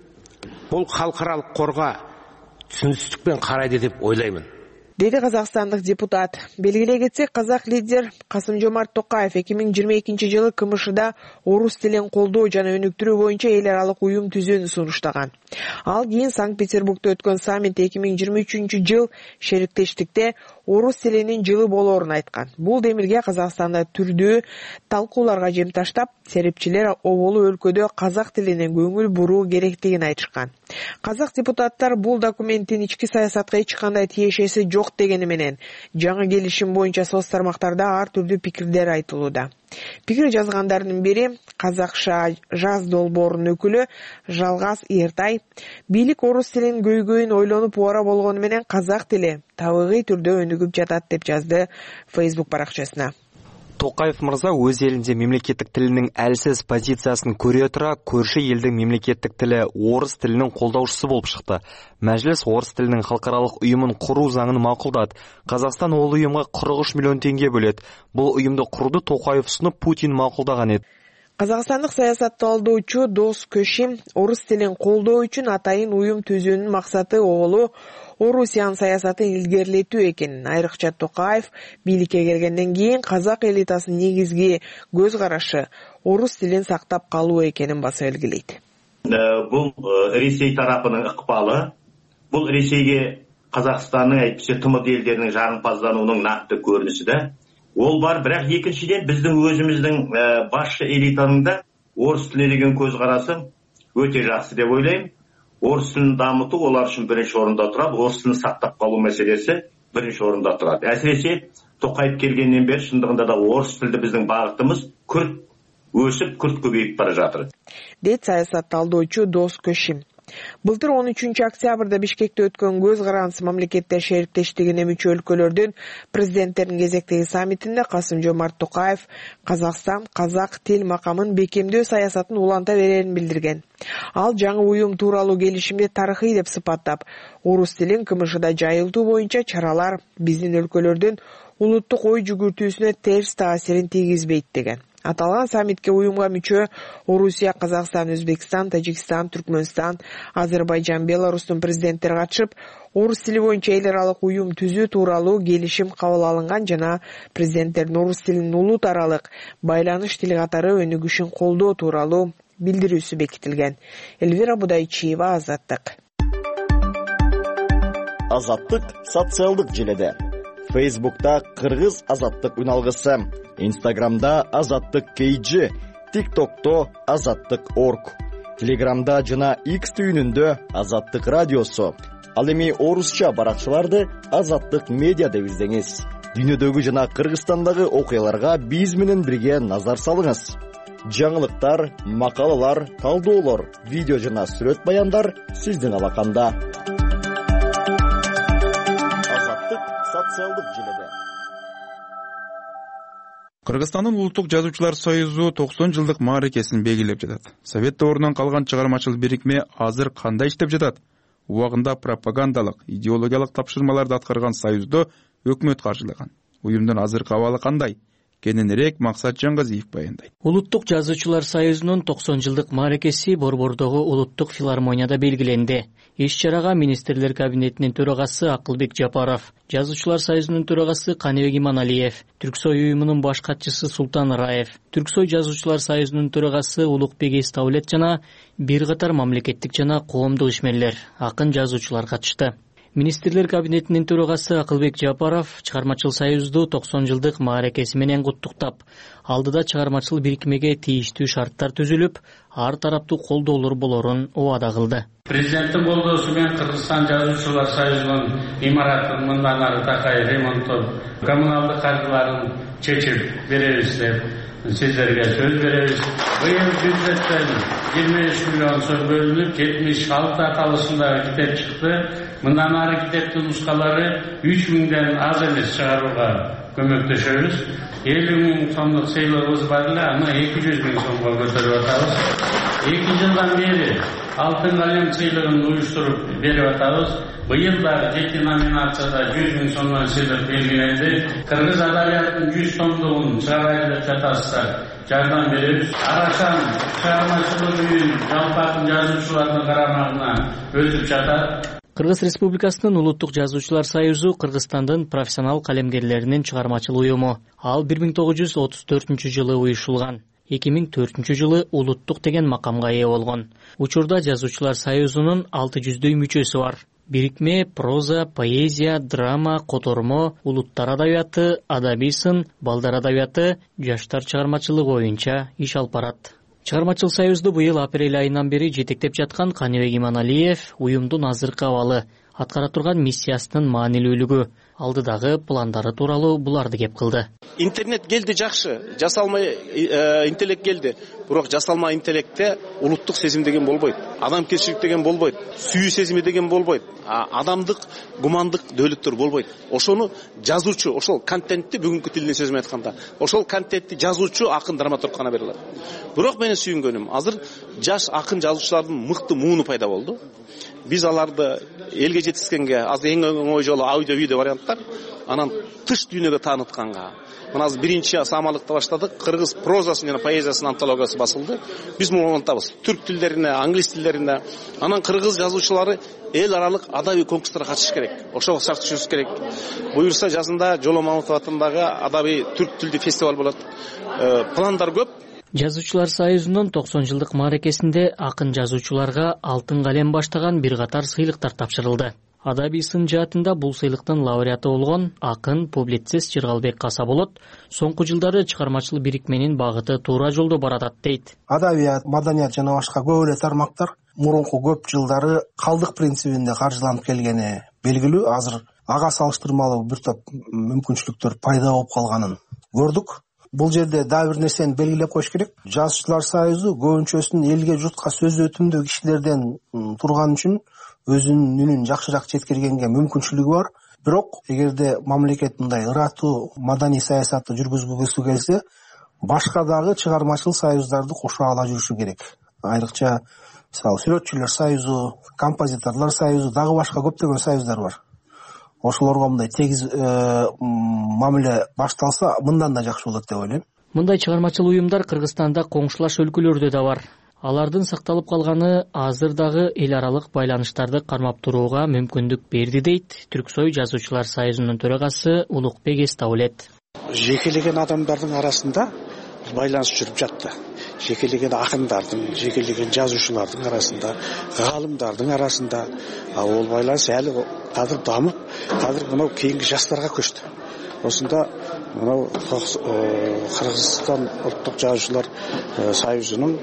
бул халкыралык корго түсүнүксүздүкпен карайды деп ойлоймун. Деди казакстандык депутат. Белгилей кетсек, казак лидер Касым-Жомарт Токаев 2022 жылы КМШда орус тилин колдоо жана өнүктүрүү боюнча эл аралык уюм түзүүнү сунуштаган. Ал кийин Санкт-Петербургда өткөн саммит 2023 жыл шериктештикте орус тилинин жылы болоорун айткан. Бул демилге Казакстанда түрдүү талкууларга жем таштап, серепчилер оболу өлкөдө казак тилине көңүл буруу керектигин айтышкан. Казак депутаттар бул документтин ички саясатка эч кандай тиешеси жок дегени менен жаңы келишим боюнча соц тармактарда ар түрдүү пикирлер айтылууда. Пикир жазгандардын бири Казакша жаз долбоорунун өкүлү Жалгаз Эртай. Бийлик орус тилинин көйгөйүн ойлонуп убара болгону менен казак тили табигый түрдө өнүгүп жатат деп жазды Facebook баракчасына. Токаев мырза өз елінде мемлекеттік тілінің әлсіз позициясын көре тұра, көрші елдің мемлекеттік тілі орыс тілінің қолдаушысы болып шықты. Мәжіліс орыс тілінің халықаралық ұйымын құру заңын мақұлдады. Қазақстан ол ұйымға 43 миллион теңге бөледі. Бұл ұйымды құруды Токаев ұсынып, Путин мақұлдаған еді. Казакстандык саясатталдоочу Дос Көшим орус тилин колдоо үчүн атайын уюм түзүүнүн максаты оолу Орусиянын саясатын илгерилетүү экенин, айрыкча Токаев бийликке келгенден кийин казак элитасынын негизги көз карашы орус тилин сактап калуу экенин баса белгилейт. Бул Ресей тарапынын ыкпалы, бул Ресейге Казакстандын айтпаса ТМД элдеринин жагымпаздануунун накты көрүнүшү да. Ол бар, бірақ екіншіден біздің өзіміздің басшы элитаның да орыс тіліне деген көз қарасы өте жақсы деп ойлаймын. Орыс тілін дамыту олар үшін бірінші орында тұрады, орыс тілін сақтап қалу мәселесі бірінші орында тұрады. Әсіресе Тоқаев келгеннен бері шындығында да орыс тілді біздің бағытымыз күрт өсіп, күрт көбейіп бара жатыр. Дейт саясатталдоочу Дос Көшим. Былтыр 13 октябрда Бишкекте өткөн көз карандысы мамлекеттер шериктештигине мүчө өлкөлөрдүн президенттеринин кезектеги саммитинде Касым-Жомарт Токаев Казакстан казак тил макамын бекемдөө саясатын уланта берерин билдирген. Ал жаңы уюм тууралуу келишимди тарыхый деп сыпаттап, орус тилин КМШда жайылтуу боюнча чаралар биздин өлкөлөрдүн улуттук ой жүгүртүүсүнө терс таасирин тийгизбейт деген. Аталган саммитке уюмга мүчө Орусия, Казакстан, Өзбекстан, Тажикстан, Түркмөнстан, Азербайжан, Беларустун президенттери катышып, орус тили боюнча эл аралык уюм түзүү тууралуу келишим кабыл алынган жана президенттердин орус тилинин улут аралык байланыш тили катары өнүгүшүн колдоо тууралуу билдирүүсү бекитилген. Эльвира Будайчиева, Азаттык. Азаттык социалдык желеде. Facebook'ta Кыргыз Азаттык үналгысы, Instagram'da Азаттык KG, TikTok'ta Азаттык.org, Telegram'da жана X түйүнүндө Азаттык радиосу. Ал эми орусча баракчаларды Азаттык медиа деп издеңиз. Дүйнөдөгү жана Кыргызстандагы окуяларга биз менен бирге назар салыңыз. Жаңылыктар, макалалар, талдоолор, видео жана сүрөт баяндар сиздин алаканда. Кыргызстандын улуттук жазуучулар союзу 90 жылдык мааракесин белгилеп жатат. Совет дорунан калган чыгармачыл бирикме азыр кандай иштеп жатат? убагында пропагандалык, идеологиялык тапшырмаларды аткарган союзду өкмөт каржылаган. Уюмдун азыркы абалы кандай? Кененирээк Максат Жаңгазиев баяндайт. Улуттук жазуучулар союзунун 90 жылдык мааракеси Борбордогу улуттук филармонияда белгиленди. Иш-чарага министрлер кабинетинин төрагасы Акылбек Жапаров, жазуучулар союзунун төрагасы Каныбек Иманалиев, Түрксой уюмунун баш катчысы Султан Раев, Түрксой жазуучулар союзунун төрагасы Улукбек Эстаулет жана бир катар мамлекеттик жана коомдук ишмерлер, акын жазуучулар катышты. Министрлер кабинетинин төрагасы Акылбек Жапаров чыгармачыл союзду 90 жылдык мааракеси менен куттуктап, алдыда чыгармачыл бирикмеге тийиштүү шарттар түзүлүп, ар тараптуу колдоолор болорун убада кылды. Президенттин колдоосу менен Кыргызстан жазуучулар союзунун имаратын мындан ары такай ремонттоп, коммуналдык каржыларын чечип беребиз деп сиздерге сөз беребиз. Быйыл бюджеттен 23 миллион сом бөлүнүп, 76 аталышындагы китеп чыкты. Мындан ары китептин нускалары 3000ден аз эмес чыгарууга көмөктөшөбүз. 50 000 сомдук сыйлыгыбыз бар эле, аны 200 000 сомго көтөрүп атабыз. 2 жылдан бери алтын калем сыйлыгын уюштуруп берип атабыз. Быйыл да 7 номинацияда 100 000 сомдон сыйлык белгиленди. Кыргыз адабиятынын 100 томдугун чыгарайлы деп жатасыздар. Жардам беребиз. Арашан чыгармачылык үйүн жалпы акын жазуучулардын карамагына өтүп жатат. Кыргыз Республикасынын Улуттук жазуучулар союзу Кыргызстандын профессионал калемгерлеринин чыгармачыл уюму. Ал 1934-жылы уюшулган. 2004-жылы улуттук деген макамга ээ болгон. Учурда жазуучулар союзунун 600дөй мүчөсү бар. Бирикме проза, поэзия, драма, котормо, улуттар адабияты, адабий сын, балдар адабияты, жаштар чыгармачылыгы боюнча иш алып барат. Чыгармачыл союзду быйыл апрель айынан бери жетектеп жаткан Каныбек Иманалиев уюмдун азыркы абалы, аткара турган миссиясынын маанилүүлүгү, алдыдагы пландары тууралуу буларды кеп кылды. Интернет келди жакшы, жасалмай интеллект келди. Бирок жасалма интеллектте улуттук сезим деген болбойт. Адамгерчилик деген болбойт. Сүйүү сезими деген болбойт. Адамдык, гумандык дөөлүктөр болбойт. Ошону жазуучу, ошол контентти бүгүнкү тилинен сөз менен айтканда, ошол контентти жазуучу акын драматург гана бере алат. Бирок менин сүйүнгөнүм, азыр жаш акын жазуучулардын мыкты мууну пайда болду. Биз аларды элге жеткизгенге азыр эң оңой жолу аудио видео варианттар, анан тыш дүйнөгө таанытканга. Мына азыр биринчи самалыкты баштадык, кыргыз прозасынын жана поэзиясынын антологиясы басылды. Биз муну улантабыз. Түрк тилдерине, англис тилдерине, анан кыргыз жазуучулары эл аралык адабий конкурстарга катышыш керек. Ошого шарт түзүш керек. Буюрса жазында Жоло Мамутов атындагы адабий түрк тилдик фестиваль болот. Пландар көп. Жазуучулар союзунун 90 жылдык мааракесинде акын жазуучуларга алтын калем баштаган бир катар сыйлыктар тапшырылды. Адабий сын жаатында бул сыйлыктын лауреаты болгон акын публицист Жыргалбек Касаболот соңку жылдары чыгармачыл бирикменин багыты туура жолдо баратат дейт. Адабият, маданият жана башка көп эле тармактар мурунку көп жылдары калдык принцибинде каржыланып келгени белгилүү. Азыр ага салыштырмалуу бир топ мүмкүнчүлүктөр пайда болуп калганын көрдүк. Бул жерде дагы бир нерсени белгилеп коюш керек. Жазуучулар союзу көбүнчөсүн элге, журтка сөз өтүмдүү кишилерден турган үчүн өзүнүн үнүн жакшыраак жеткиргенге мүмкүнчүлүгү бар. Бирок эгерде мамлекет мындай ыраттуу маданий саясатты жүргүзгүсү келсе, башка дагы чыгармачыл союздарды кошо ала жүрүшү керек. Айрыкча мисалы сүрөтчүлөр союзу, композиторлор союзу, дагы башка көптөгөн союздар бар. Ошолорго мындай тегиз мамиле башталса, мындан да жакшы болот деп ойлойм. Мындай чыгармачыл уюмдар Кыргызстанда коңшулаш өлкөлөрдө да бар. Алардын сакталып калганы азыр дагы эл аралык байланыштарды кармап турууга мүмкүндүк берди дейт Түрксой жазуучулар союзунун төрагасы Улукбек Эстаулет. Жекелеген адамдардын арасында байланыш жүрүп жатты. Жекелеген акындардын, жекелеген жазуучулардын арасында, гаалымдардын арасында ал байланыш әлі азыр дамып, азыр мынау кейинги жаштарга көчтү. Осында мынау Кыргызстан улуттук жазуучулар союзунун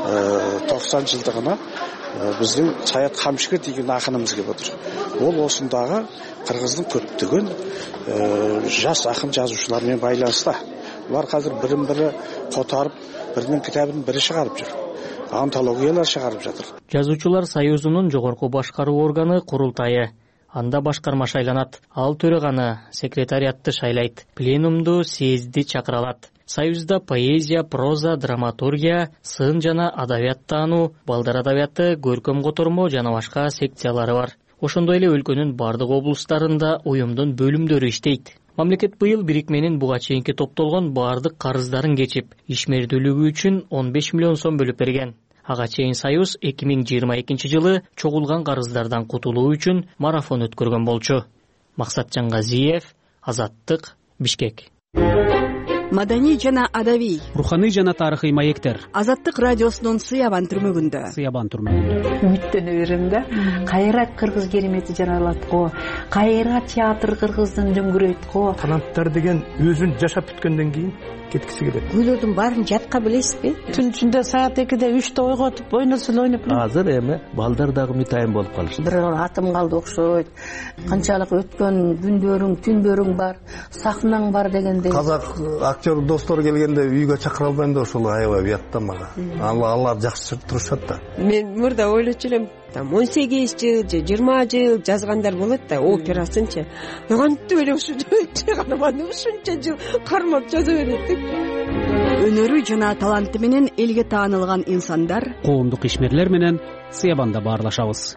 90 жылдыгына биздин Саят Камшикер деген акынымыз келип отур. Ол осындагы Кыргыздын көптөгөн жас акын жазуучулар менен байланыста. Булар азыр бирин-бири котарып, биринин китабын бири чыгарып жүр. Антологиялар чыгарып жатыр. Жазуучулар союзунун жогорку башкаруу органы курултайы. Анда башкарма шайланат. Ал төраганы, секретариатты шайлайт. Пленумду съезди чакыралат. Союзда поэзия, проза, драматургия, сын жана адабият таануу, балдар адабияты, көркөм котормо жана башка секциялары бар. Ошондой эле өлкөнүн бардык облустарында уюмдун бөлүмдөрү иштейт. Мамлекет быйыл бирикменин буга чейинки топтолгон бардык карыздарын кечип, ишмердүүлүгү үчүн 15 миллион сом бөлүп берген. Ага чейин Союз 2022 жылы чогулган карыздардан кутулуу үчүн марафон өткөргөн болчу. Максатжан Газиев, Азаттык, Бишкек. Маданий жана адабий, руханий жана тарыхый маектер. Азаттык радиосунун Сыябан түрмөгүндө. Үмүттөнө берем да. Кайра кыргыз керемети жаралат го. Кайра театр кыргыздын дөңгүрөйт го. Таланттар деген өзүн жашап бүткөндөн кийин кеткиси келет. Күйлөрдүн баарын жатка билесизби? Түн ичинде саат 2-де 3-те ойготуп ойносун ойноп. Азыр эми балдар дагы мытайын болуп калышты. Бир атым калды окшойт. Канчалык өткөн күндөрүң, түндөрүң бар, сахнаң бар дегендей. Казак актер достор келгенде үйгө чакыра албайм да ошол аябай уятта мага. Алар жакшы турушат да. Мен мурда ойлочу элем, 18 жыл же 20 жыл жазгандар болот да, операсынчы. Кантип эле ушунча канаман ушунча жыл кармап жаза берет. Өнөрү жана таланты менен элге таанылган инсандар Коомдук ишмерлер менен Сыябанда баарлашабыз.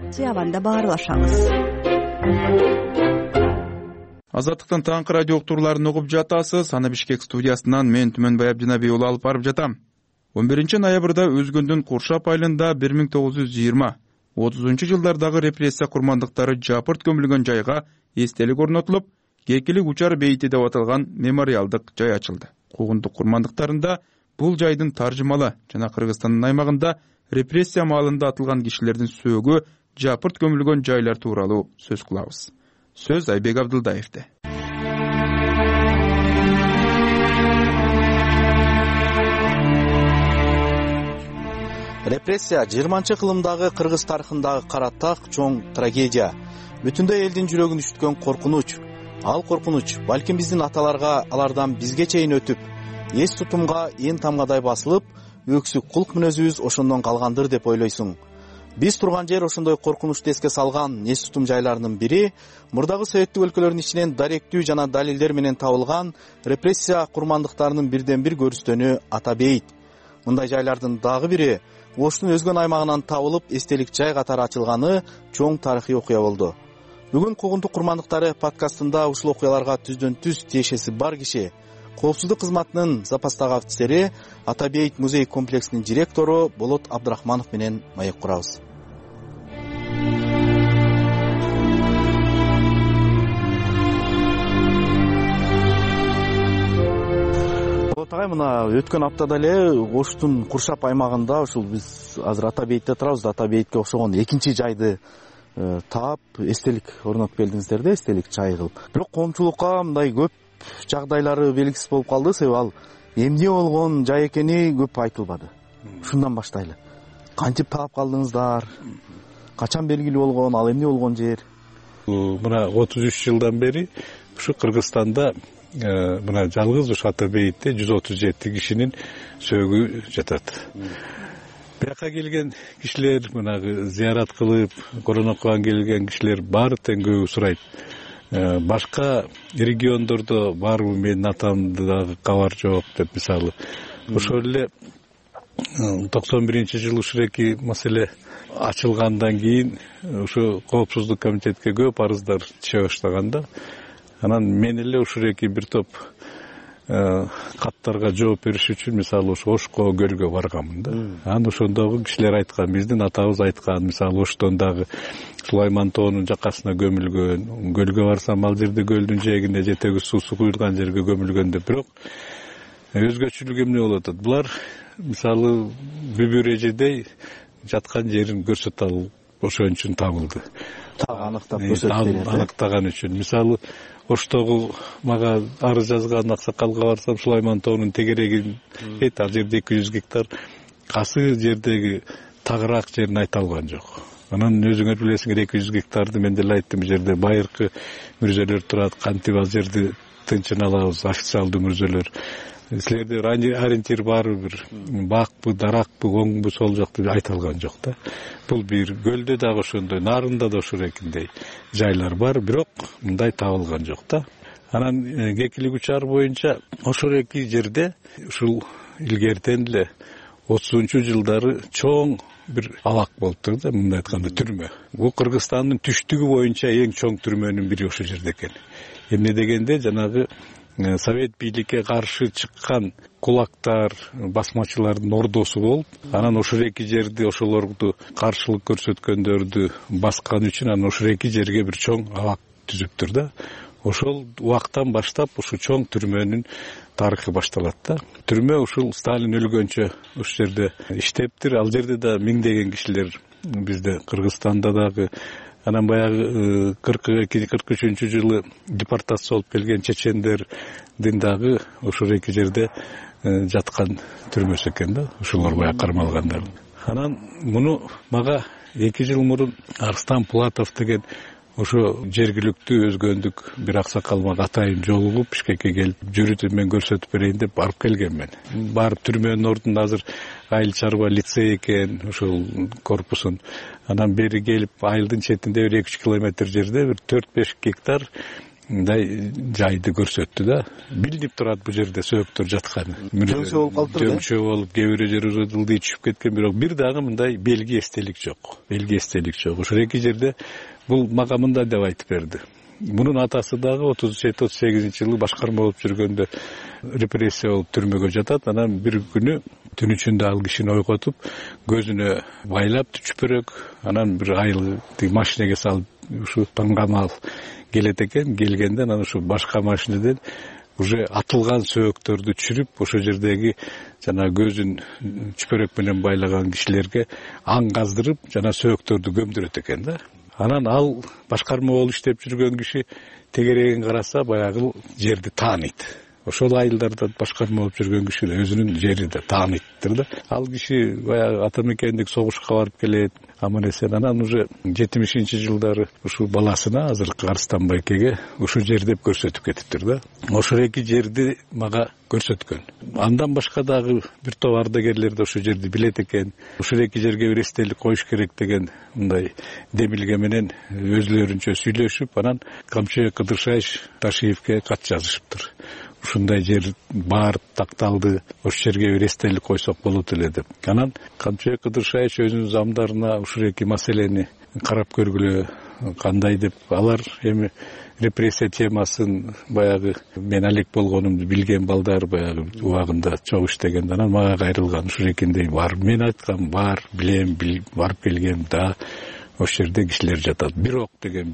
Азаттыктын таңкы радио уктурларын угуп жатасыз. Аны Бишкек студиясынан мен Түмөнбай Абдинабий уулу алып барып жатам. 11 ноябрда Өзгөндүн Куршап айылында 1920-30 жылдардагы репрессия курмандыктары жапырт көмүлгөн жайга эстелик орнотулуп, Кекилик учар бейити деп аталган мемориалдык жай ачылды. Куугундук курмандыктарында бул жайдын таржымалы жана Кыргызстандын аймагында репрессия маалында атылган кишилердин сөөгү жапырт көмүлгөн жайлар тууралуу сөз кылабыз. Сөз Айбек Абдылдаевде. Репрессия 20-кылымдагы Кыргыз тарыхындагы каратак чоң трагедия. Бүтүндөй элдин жүрөгүн үчүткөн коркунуч. Ал коркунуч балким биздин аталарга алардан бизге чейин өтүп, эс тутумга эн тамгадай басылып, өксүк кулк мүнөзүбүз ошондон калгандыр деп ойлойсуң. Биз турган жер ошондой коркунучту эске салган эс тутум жайларынын бири мурдагы советтик өлкөлөрдүн ичинен даректүү жана далилдер менен табылган репрессия курмандыктарынын бирден бир көрүстөнү Ата бейит. Мындай жайлардын дагы бири Оштун Өзгөн аймагынан табылып эстелик жай катары ачылганы чоң тарыхый окуя болду. Бүгүн Куугундук курмандыктары подкастында ушул окуяларга түздөн түз тиешеси бар киши, Коопсуздук кызматынын запастагы офицери, Ата бейит музей комплексинин директору Болот Абдрахманов менен маек курабыз. Болот агай, мына өткөн аптада эле Оштун Куршап аймагында ушул биз азыр Ата бейтте турабыз. Ата бейтке окшогон экинчи жайды таап эстелик орнотуп келдиңиздер да, эстелик чай кылып. Бирок коомчулукка мындай көп жагдайлары белгисиз болуп калды, себеби ал эмне болгон жай экени көп айтылбады. Ушундан баштайлы. Кантип таап калдыңыздар? Качан белгилүү болгон, ал эмне болгон жер? Мына 33 жылдан бери ушу Кыргызстанда мына жалгыз ушу Ата бейтте 137 кишинин сөөгү жатат. Бияка келген кишилер, мына зыярат кылып, короноккан келген кишилер баары тең көбү сурайт. Башка региондордо барбы, менин атамды дагы кабар жок деп, мисалы. Ошол эле 91-жылы ушуреки маселе ачылгандан кийин ушу Коопсуздук комитетке көп арыздар түшө баштаганда, анан мен эле ушуреки бир топ каттарга жооп бериш үчүн мисалы ошо Ошко көлгө барганмын да. Анан ошондогу кишилер айткан, биздин атабыз айткан, мисалы Оштон дагы Сулайман тоонун жакасына көмүлгөн, көлгө барсам ал жерде көлдүн жээгинде жетеги суусу куюлган жерге көмүлгөн деп. Бирок өзгөчөлүк эмне болуп атат? Булар мисалы бүбүр эжедей жаткан жерин көрсөтө алып ошон үчүн табылды. Аныктап көрсөтүп аныктаган үчүн. Мисалы Оштогу мага арыз жазган аксакалга барсам, Сулайман тоонун тегерегин ал жерде 200 гектар, касы жердеги тагыраак жерин айта алган жок. Анан өзүңөр билесиңер, 200 гектарды мен деле айттым, жерде байыркы мүрзөлөр турат, кантип ал жерди тынчын алабыз, официалдуу мүрзөлөр. Силерде ориентир барбы, бир бакпы, даракпы, оңбу, сол жакты айта алган жок да. Бул бир көлдө дагы ошондой, нарында да ошорекиндей жайлар бар, бирок мындай табылган жок да. Анан кекилик учар боюнча ошол эки жерде ушул илгертен эле 30-жылдары чоң бир абак болуптур да, мындай айтканда түрмө. Бул Кыргызстандын түштүгү боюнча эң чоң түрмөнүн бири ошол жерде экен. Эмне дегенде жанагы совет бийликке каршы чыккан кулактар, басмачылардын ордосу болуп, анан ошол эки жерди ошолорду каршылык көрсөткөндөрдү баскан үчүн анан ошол эки жерге бир чоң абак түзүптүр да. Ошол убактан баштап ушу чоң түрмөнүн тарыхы башталат да. Түрмө ушул Сталин өлгөнчө ошол жерде иштептир. Ал жерде да миңдеген кишилер бизде Кыргызстанда дагы, анан баягы 42-43-жылы депортация болуп келген чечендердин дагы ошол эки жерде жаткан түрмөсү экен да, ошолор баягы кармалгандар. Анан муну мага 2 жыл мурун Арстан Пулатов деген ошо жергиликтүү өзгөндүк бир аксакал мага атайын жолугуп Бишкекке келип, жүрүп мен көрсөтүп берейин деп барып келгенмин. Барып түрмөнүн ордунда азыр айыл чарба лицей экен, ошол корпусун. Анан бери келип айылдын четинде 2-3 километр жерде бир 4-5 гектар жайды көрсөттү да. Билинип турат бул жерде сөөктөр жатканы. Дөңсө болуп калыптыр да. Дөңсө болуп, кээ бир жери уже ылдый түшүп кеткен, бирок бир дагы мындай белги эстелик жок. Ошол эки жерде бул мага мындай деп айтып берди. Мунун атасы дагы 37-38-жылы башкарма болуп жүргөндө репрессия болуп түрмөгө жатат. Анан бир күнү түн ичинде ал кишини ойготуп, көзүнө байлап чүпөрөк, анан бир айыл машинеге салып ушу таңгамал келет экен. Келгенде анан ушу башка машинеден уже атылган сөөктөрдү түшүрүп, ошо жердеги жана көзүн чүпөрөк менен байлаган кишилерге аң каздырып, жана сөөктөрдү көмдүрөт экен да. Анан ал башкарма болуп иштеп жүргөн киши тегерегин караса баягы жерди тааныйт. Ошол айылдарда башкарма болуп жүргөн киши өзүнүн жеринде тааныйттыр да. Ал киши баягы ата мекендик согушка барып келет, аман эсен. Анан уже 70-жылдары ушул баласына, азыркы Арстан байкеге ушул жер деп көрсөтүп кетиптир да. Ошол эки жерди мага көрсөткөн. Андан башка дагы бир топ ардагерлер да ошол жерди билет экен. Ошол эки жерге бир эстелик коюш керек деген мындай демилге менен өзлөрүнчө сүйлөшүп, анан Камчыбек Кыдыршаевич Ташиевке кат жазышыптыр. Ушундай жер бар, такталды, ошол жерге бир эстелик койсок болот эле деп. Анан Камчыбек Кыдыршаевич өзүнүн замдарына ушул эки маселени карап көргүлө, кандай деп, алар эми репрессия темасын баягы мен алек болгонумду билген балдар баягы убагында чогуу иштеген. Анан мага кайрылган, ушул экиндей бар. Мен айткам, бар, билем, барып келгем да, ошол жерде кишилер жатат. Бирок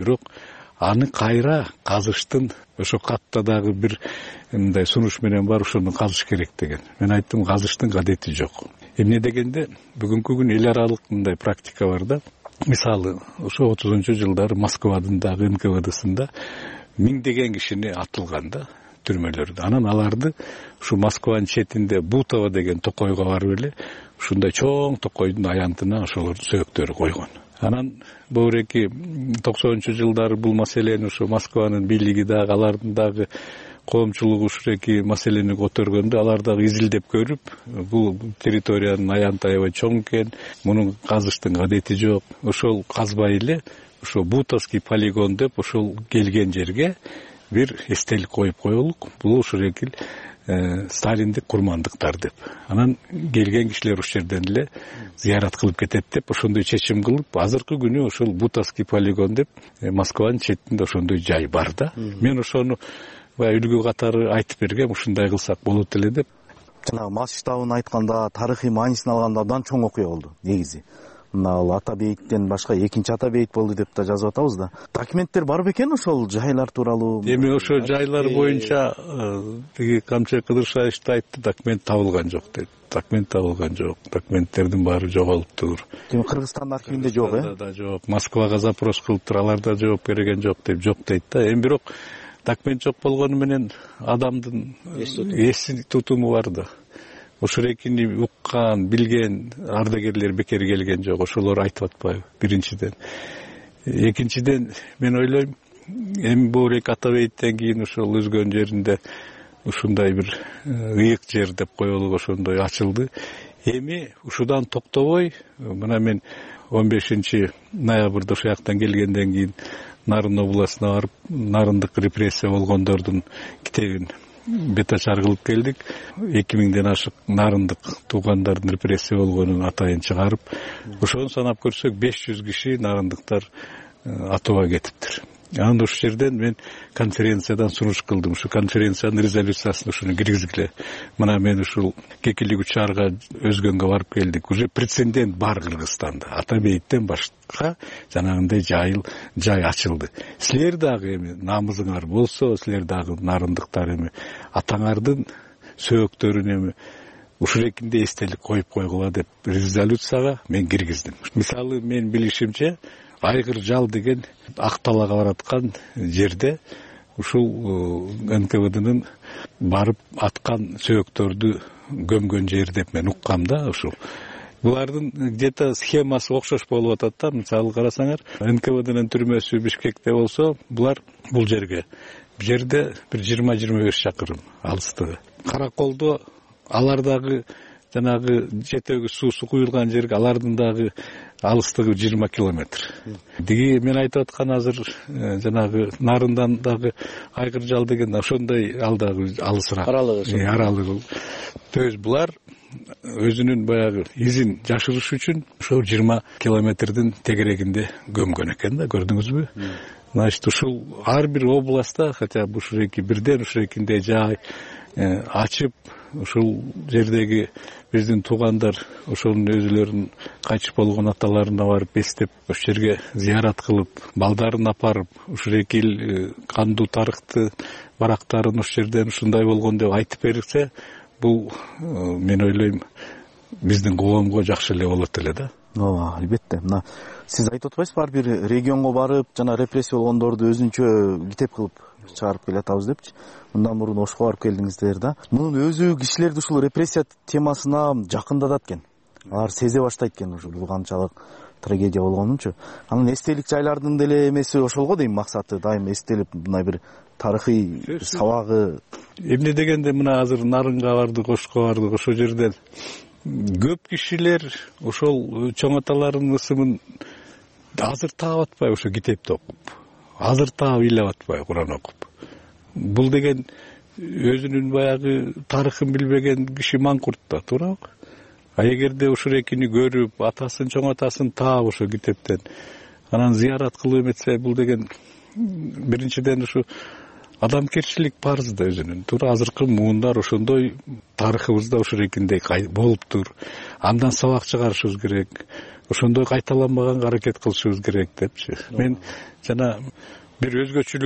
аны кайра казыштын, ошо катта дагы бир мындай сунуш менен бар, ошону казыш керек деген. Мен айттым, казыштын кадети жок. Эмне дегенде бүгүнкү күн эл аралык мындай практика бар да. Мисалы, ошо 30-жылдары Москвадын дагы НКВДсында миңдеген кишини атылган да түрмөлөрдө. Анан аларды ушу Москванын четинде Бутово деген токойго барып эле ушундай чоң токойдун аянтына ошолордун сөөктөрү койгон. Анан бөреки 90-жылдары бул маселени ушу Москванын бийлиги дагы, алардын дагы коомчулугу ушул эки маселени көтөргөндө, алар дагы изилдеп көрүп, бул территориянын аянты аябай чоң экен, мунун казыштын кадети жок. Ошол казбай эле ошо Бутовский полигон деп ошол келген жерге бир эстелик коюп коелук. Бул ушул эки Сталиндик курмандыктар деп. Анан келген кишилер ушул жерден эле зыярат кылып кетет деп ошондой чечим кылып, азыркы күнү ошол Бутовский полигон деп Москванын четинде ошондой жай бар да. Мен ошону үлгү катары айтып бергем, ушундай кылсак болот эле деп. Жанагы мал штабын айтканда, тарыхый маанисин алганда абдан чоң окуя болду негизи. Мына ал ата бейиттен башка экинчи ата бейит болду деп да жазып атабыз да. Документтер бар бекен ошол жайлар тууралуу? Эми ошо жайлар боюнча тиги Камчыбек Кыдыршаевич айтты, документ табылган жок деп. Документ табылган жок. Документтердин баары жоголуптур. Эми Кыргызстан архивинде жок, Да жок. Москвага запрос кылыптыр, алар да жооп берген жок деп жок дейт да. Эми бирок документ жок болгону менен адамдын эс тутуму бар да. Ошол экини уккан, билген ардагерлер бекер келген жок. Ошолор айтып атпайбы? Биринчиден. Экинчиден, мен ойлойм, эми бул эки ата бейиттен кийин ошол өзгөн жеринде ушундай бир ыйык жер деп коелук, ошондой ачылды. Эми ушудан токтобой, мына мен 15 ноябрда ошол жактан келгенден кийин Нарын областына барып, нарындык репрессия болгондордун китебин бет ачар кылып келдик. 2000ден ашык нарындык туугандардын репрессия болгонун атайын чыгарып, ошону санап көрсөк 500 киши нарындыктар атууга кетиптир. Анан ушул жерден мен конференциядан сунуш кылдым. Ушу конференциянын резолюциясына ушуну киргизгиле. Мына мен ушул Кекилик учарга өзгөнгө барып келдик. Уже прецедент бар Кыргызстанда. Ата бейиттен башка жанагындай жай ачылды. Силер дагы эми намызыңар болсо, силер дагы нарындыктар эми атаңардын сөөктөрүн эми ушул экинде эстелик коюп койгула деп резолюцияга мен киргиздим. Мисалы мен билишимче Айгыр жал деген Акталага бараткан жерде ушул НКВДнын барып аткан сөөктөрдү көмгөн жер деп мен уккам да. Ушул булардын где-то схемасы окшош болуп атат да. Мисалы карасаңар, НКВДнын түрмөсү Бишкекте болсо, булар бул жерде бир 20-25 чакырым алыстыгы. Караколдо алар дагы жанагы жетеги суусу куюлган жерге алардын дагы алыстыгы 20 километр. Диги мен айтып аткан азыр жанагы нарындан дагы Айгыр жал деген ошондой ал дагы алысыраак. Аралыгы. То есть булар өзүнүн баягы изин жашырыш үчүн ошо 20 километрдин тегерегинде көмгөн экен да, көрдүңүзбү? Значит, ушул ар бир областта, хотя бы ушул бирден ушул экинде жай ачып, ушул жердеги биздин туугандар ошонун өзүлөрүнүн кайтыш болгон аталарына барып эстеп, ошол жерге зыярат кылып, балдарын апарып, ушул эл кандуу тарыхты барактарын ошол жерден ушундай болгон деп айтып берсе, бул мен ойлойм биздин коомго жакшы эле болот эле да. Ооба, албетте. Мына сиз айтып атпайсызбы, ар бир регионго барып, жана репрессия болгондорду өзүнчө китеп кылып чыгарып келатабыз депчи. Мындан мурун Ошко барып келдиңиздер да. Мунун өзү кишилерди ушул репрессия темасына жакындатат экен. Алар сезе баштайт экен ушул бул канчалык трагедия болгонунчу. Анын эстелик жайлардын деле эмеси ошол го дейм, максаты дайым эстелип мындай бир тарыхый сабагы. Эмне дегенде мына азыр Нарынга бардык, Ошко бардык, ошол жерден көп кишилер ошол чоң аталарынын ысымын азыр таап атпай ошо китепти окуп, азыр таап ыйлап атпай Куран окуп. Бул деген өзүнүн баягы тарыхын билбеген киши маңкурт да, туурабы? А эгерде ушул экини көрүп, атасын, чоң атасын таап ошо китептен, анан зыярат кылып эметсе, бул деген биринчиден ушу адамгерчилик парыз да өзүнүн. Туура азыркы муундар ошондой тарыхыбызда ушул экиндей болуптур. Андан сабак чыгарышыбыз керек. Ошондой кайталанбаганга аракет кылышыбыз керек депчи. Мен жана бир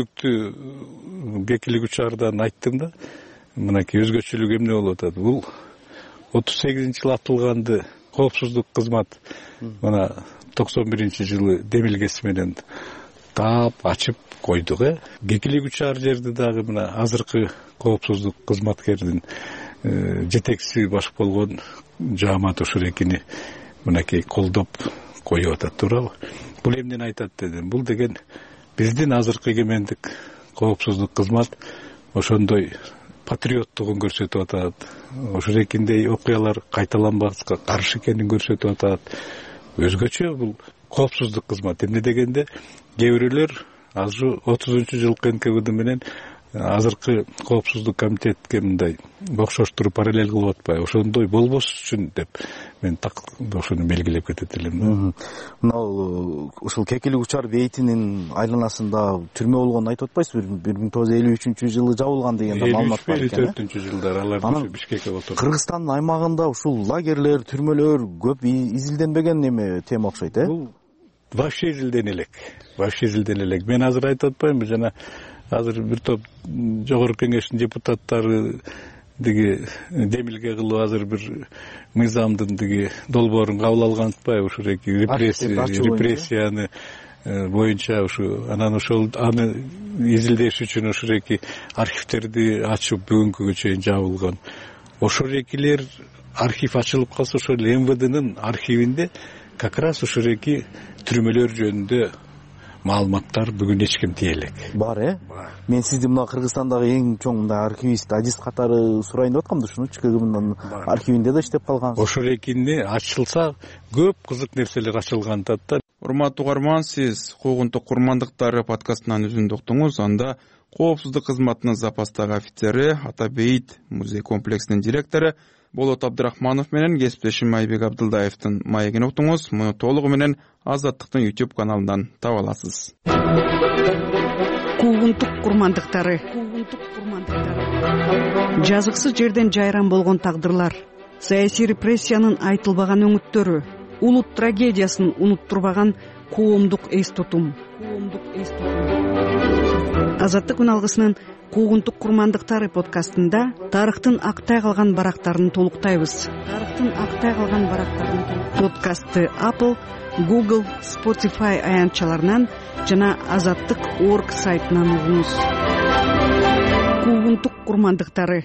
өзгөчөлүктү Кекилик учардан айттым да. Мынакей өзгөчөлүк эмне болуп атат? Бул 38-жылы атылганды коопсуздук кызмат мына 91-жылы демилгеси менен таап, ачып койдук. Кекилик учар жерди дагы мына азыркы коопсуздук кызматкердин жетекчиси баш болгон Жаамат ошол экини мынакей колдоп коюп атат, туурабы? Бул эмнени айтат дедим? Бул деген биздин азыркы эгемендик коопсуздук кызмат ошондой патриоттугун көрсөтүп атат. Ошол экиндей окуялар кайталанбаска каршы экенин көрсөтүп атат. Өзгөчө бул коопсуздук кызмат. Эмне дегенде кээ бирөөлөр азыр 30-жылкы НКВД менен азыркы коопсуздук комитетке мындай окшоштуруп параллель кылып атпай, ошондой болбош үчүн деп мен так ошону белгилеп кетет элем. Мына ушул Кекилик учар бейитинин айланасында түрмө болгонун айтып атпайсызбы? 1953-жылы жабылган деген да маалымат бар экен. 54-жылдары алар Бишкекке отурду. Кыргызстандын аймагында ушул лагерлер, түрмөлөр көп изилденбеген эме тема окшойт, Бул вообще изилдене элек. Мен азыр айтып атпаймынбы, жана азыр бир топ жогорку кеңештин депутаттары диги демилге кылып азыр бир мыйзамдын диги долбоорун кабыл алган атпайбы, ушул репрессияны боюнча ушу анан ошол аны изилдеш үчүн ушул архивтерди ачып бүгүнкүгө чейин жабылган. Ошол архив ачылып калса, ошол МВДнын архивинде как раз ушул түрмөлөр жөнүндө маалыматтар бүгүн эч ким тие элек. Бар, Мен сизди мына Кыргызстандагы эң чоң мына архивист, адист катары сурайын деп аткам да, ушунучу КГБнын архивинде да иштеп калган. Ошол ачылса көп кызык нерселер ачылган да. Урматтуу угарман, сиз куугунтук курмандыктары подкастынан үзүндү уктуңуз. Анда коопсуздук кызматынын запастагы офицери, Атабейит музей комплексинин директору Болот Абдрахманов менен кесиптешим Айбек Абдылдаевдин маегин уктуңуз. Муну толугу менен Азаттыктын YouTube каналынан таба аласыз. Куугунтук курмандыктары. Жазыксыз жерден жайран болгон тагдырлар, саясий репрессиянын айтылбаган өңүттөрү, улут трагедиясын унуттурбаган коомдук эс тутум. Азаттык үналгысынын Куугунтук курмандыктары подкастында тарыхтын актай калган барактарын толуктайбыз. Подкастты Apple, Google, Spotify аянтчаларынан жана Азаттык.org сайтынан угуңуз. Куугунтук курмандыктары.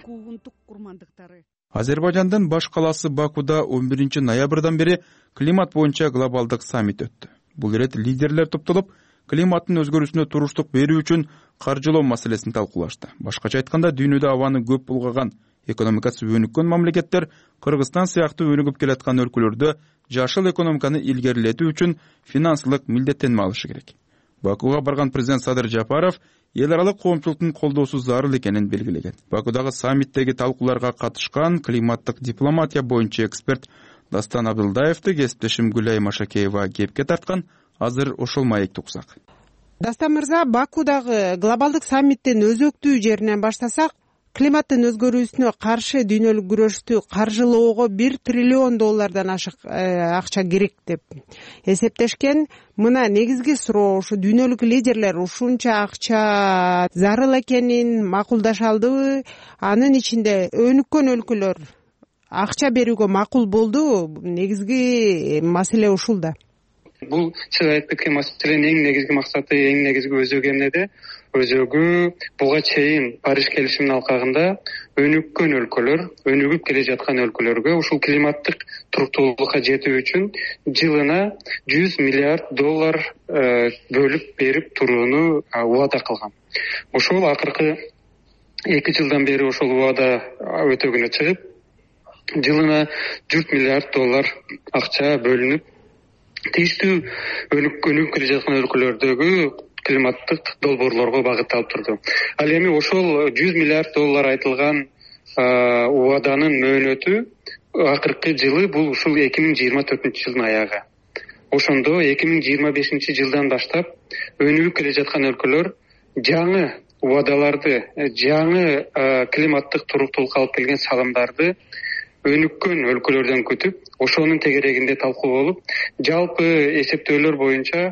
Азербайжандын баш калаасы Бакуда 11 ноябрдан бери климат боюнча глобалдык саммит өттү. Бул ирет лидерлер топтолуп, климаттын өзгөрүүсүнө туруштук берүү үчүн каржылоо маселесин талкуулашты. Башкача айтканда, дүйнөдө абаны көп булгаган, экономикасы өнүккөн мамлекеттер Кыргызстан сыяктуу өнүгүп келаткан өлкөлөрдө жашыл экономиканы илгерилетүү үчүн финансылык милдеттенме алышы керек. Бакуга барган президент Садыр Жапаров эл аралык коомчулуктун колдоосу зарыл экенин белгилеген. Бакудагы саммиттеги талкууларга катышкан климаттык дипломатия боюнча эксперт Дастан Абдылдаевди кесиптешим Гүлай Машакеева кепке тарткан. Азыр ошол маекти уксак. Дастан мырза, Бакудагы глобалдык саммиттин өзөктүү жеринен баштасак, климаттын өзгөрүүсүнө каршы дүйнөлүк күрөштү каржылоого $1 триллион ашык акча керек деп эсептешкен. Мына негизги суроо, ушу дүйнөлүк лидерлер ушунча акча зарыл экенин макулдаша алдыбы? Анын ичинде өнүккөн өлкөлөр акча берүүгө макул болду. Негизги маселе ушул да. Бул сиз айтып кеткен маселенин эң негизги максаты, эң негизги өзөгү эмнеде? Өзөгү буга чейин Париж келишиминин алкагында өнүккөн өлкөлөр, өнүгүп келе жаткан өлкөлөргө ушул климаттык туруктуулукка жетүү үчүн жылына $100 миллиард бөлүп берип турууну убада кылган. Ошол акыркы 2 жылдан бери ошол убада өтөгүнө чыгып, жылына $100 миллиард акча бөлүнүп, тийиштүү өнүгүп келе жаткан өлкөлөрдөгү климаттык долбоорлорго багытталып турду. Ал эми ошол $100 миллиард айтылган убаданын мөөнөтү акыркы жылы бул ушул 2024 жылдын аягы. Ошондо 2025 жылдан баштап өнүгүп келе жаткан өлкөлөр жаңы убадаларды, жаңы климаттык туруктуулукка алып келген салымдарды өнүккөн өлкөлөрдөн күтүп, ошонун тегерегинде талкуу болуп, жалпы эсептөөлөр боюнча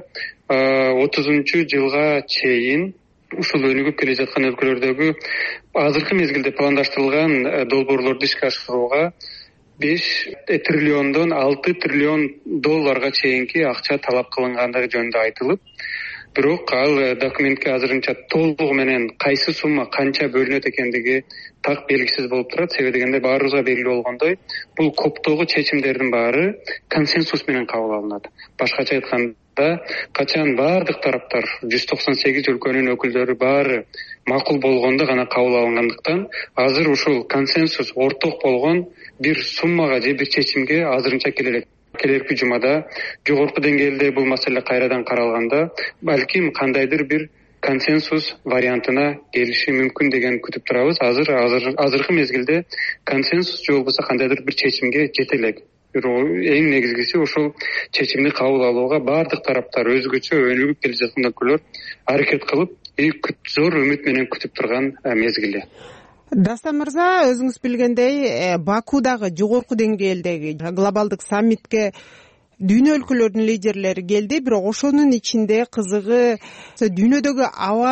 30 жылга чейин ушул өнүгүп келе жаткан өлкөлөрдөгү азыркы мезгилде пландаштырылган долбоорлорду ишке ашырууга $5 триллиондон $6 триллион чейинки акча талап кылынгандыгы жөнүндө айтылып, бирок ал документке азырынча толугу менен кайсы сумма канча бөлүнөт экендиги так белгисиз болуп турат. Себеби дегенде баарыбызга белгилүү болгондой, бул коптогу чечимдердин баары консенсус менен кабыл алынат. Башкача айтканда, качан баардык тараптар 198 өлкөнүн өкүлдөрү баары макул болгондо гана кабыл алынгандыктан, азыр ушул консенсус орток болгон бир суммага же бир чечимге азырынча келе. Келерки жумада жогорку деңгээлде бул маселе кайрадан каралганда, балким кандайдыр бир консенсус вариантына келиши мүмкүн деген күтүп турабыз. Азыркы мезгилде консенсус же болбосо кандайдыр бир чечимге жете элек. Эң негизгиси ошол чечимди кабыл алууга баардык тараптар өзгөчө өнүгүп келе жаткан өлкөлөр аракет кылып, зор үмүт менен күтүп турган мезгили. Дастан мырза, өзүңүз билгендей, Бакудагы жогорку деңгээлдеги глобалдык саммитке дүйнө өлкөлөрүнүн лидерлери келди, бирок ошонун ичинде кызыгы дүйнөдөгү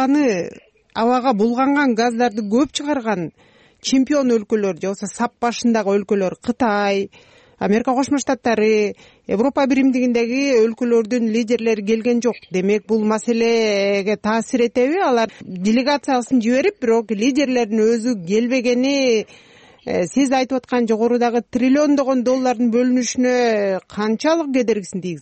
абага булганган газдарды көп чыгарган чемпион өлкөлөр же болбосо сап башындагы өлкөлөр Кытай, Америка Кошмо Штаттары, Европа биримдигиндеги өлкөлөрдүн лидерлери келген жок. Демек, бул маселеге таасир этеби? Алар делегациясын жиберип, бирок лидерлердин өзү келбегени сиз айтып аткан жогорудагы триллиондогон доллардын бөлүнүшүнө канчалык кедергисин тийгизет?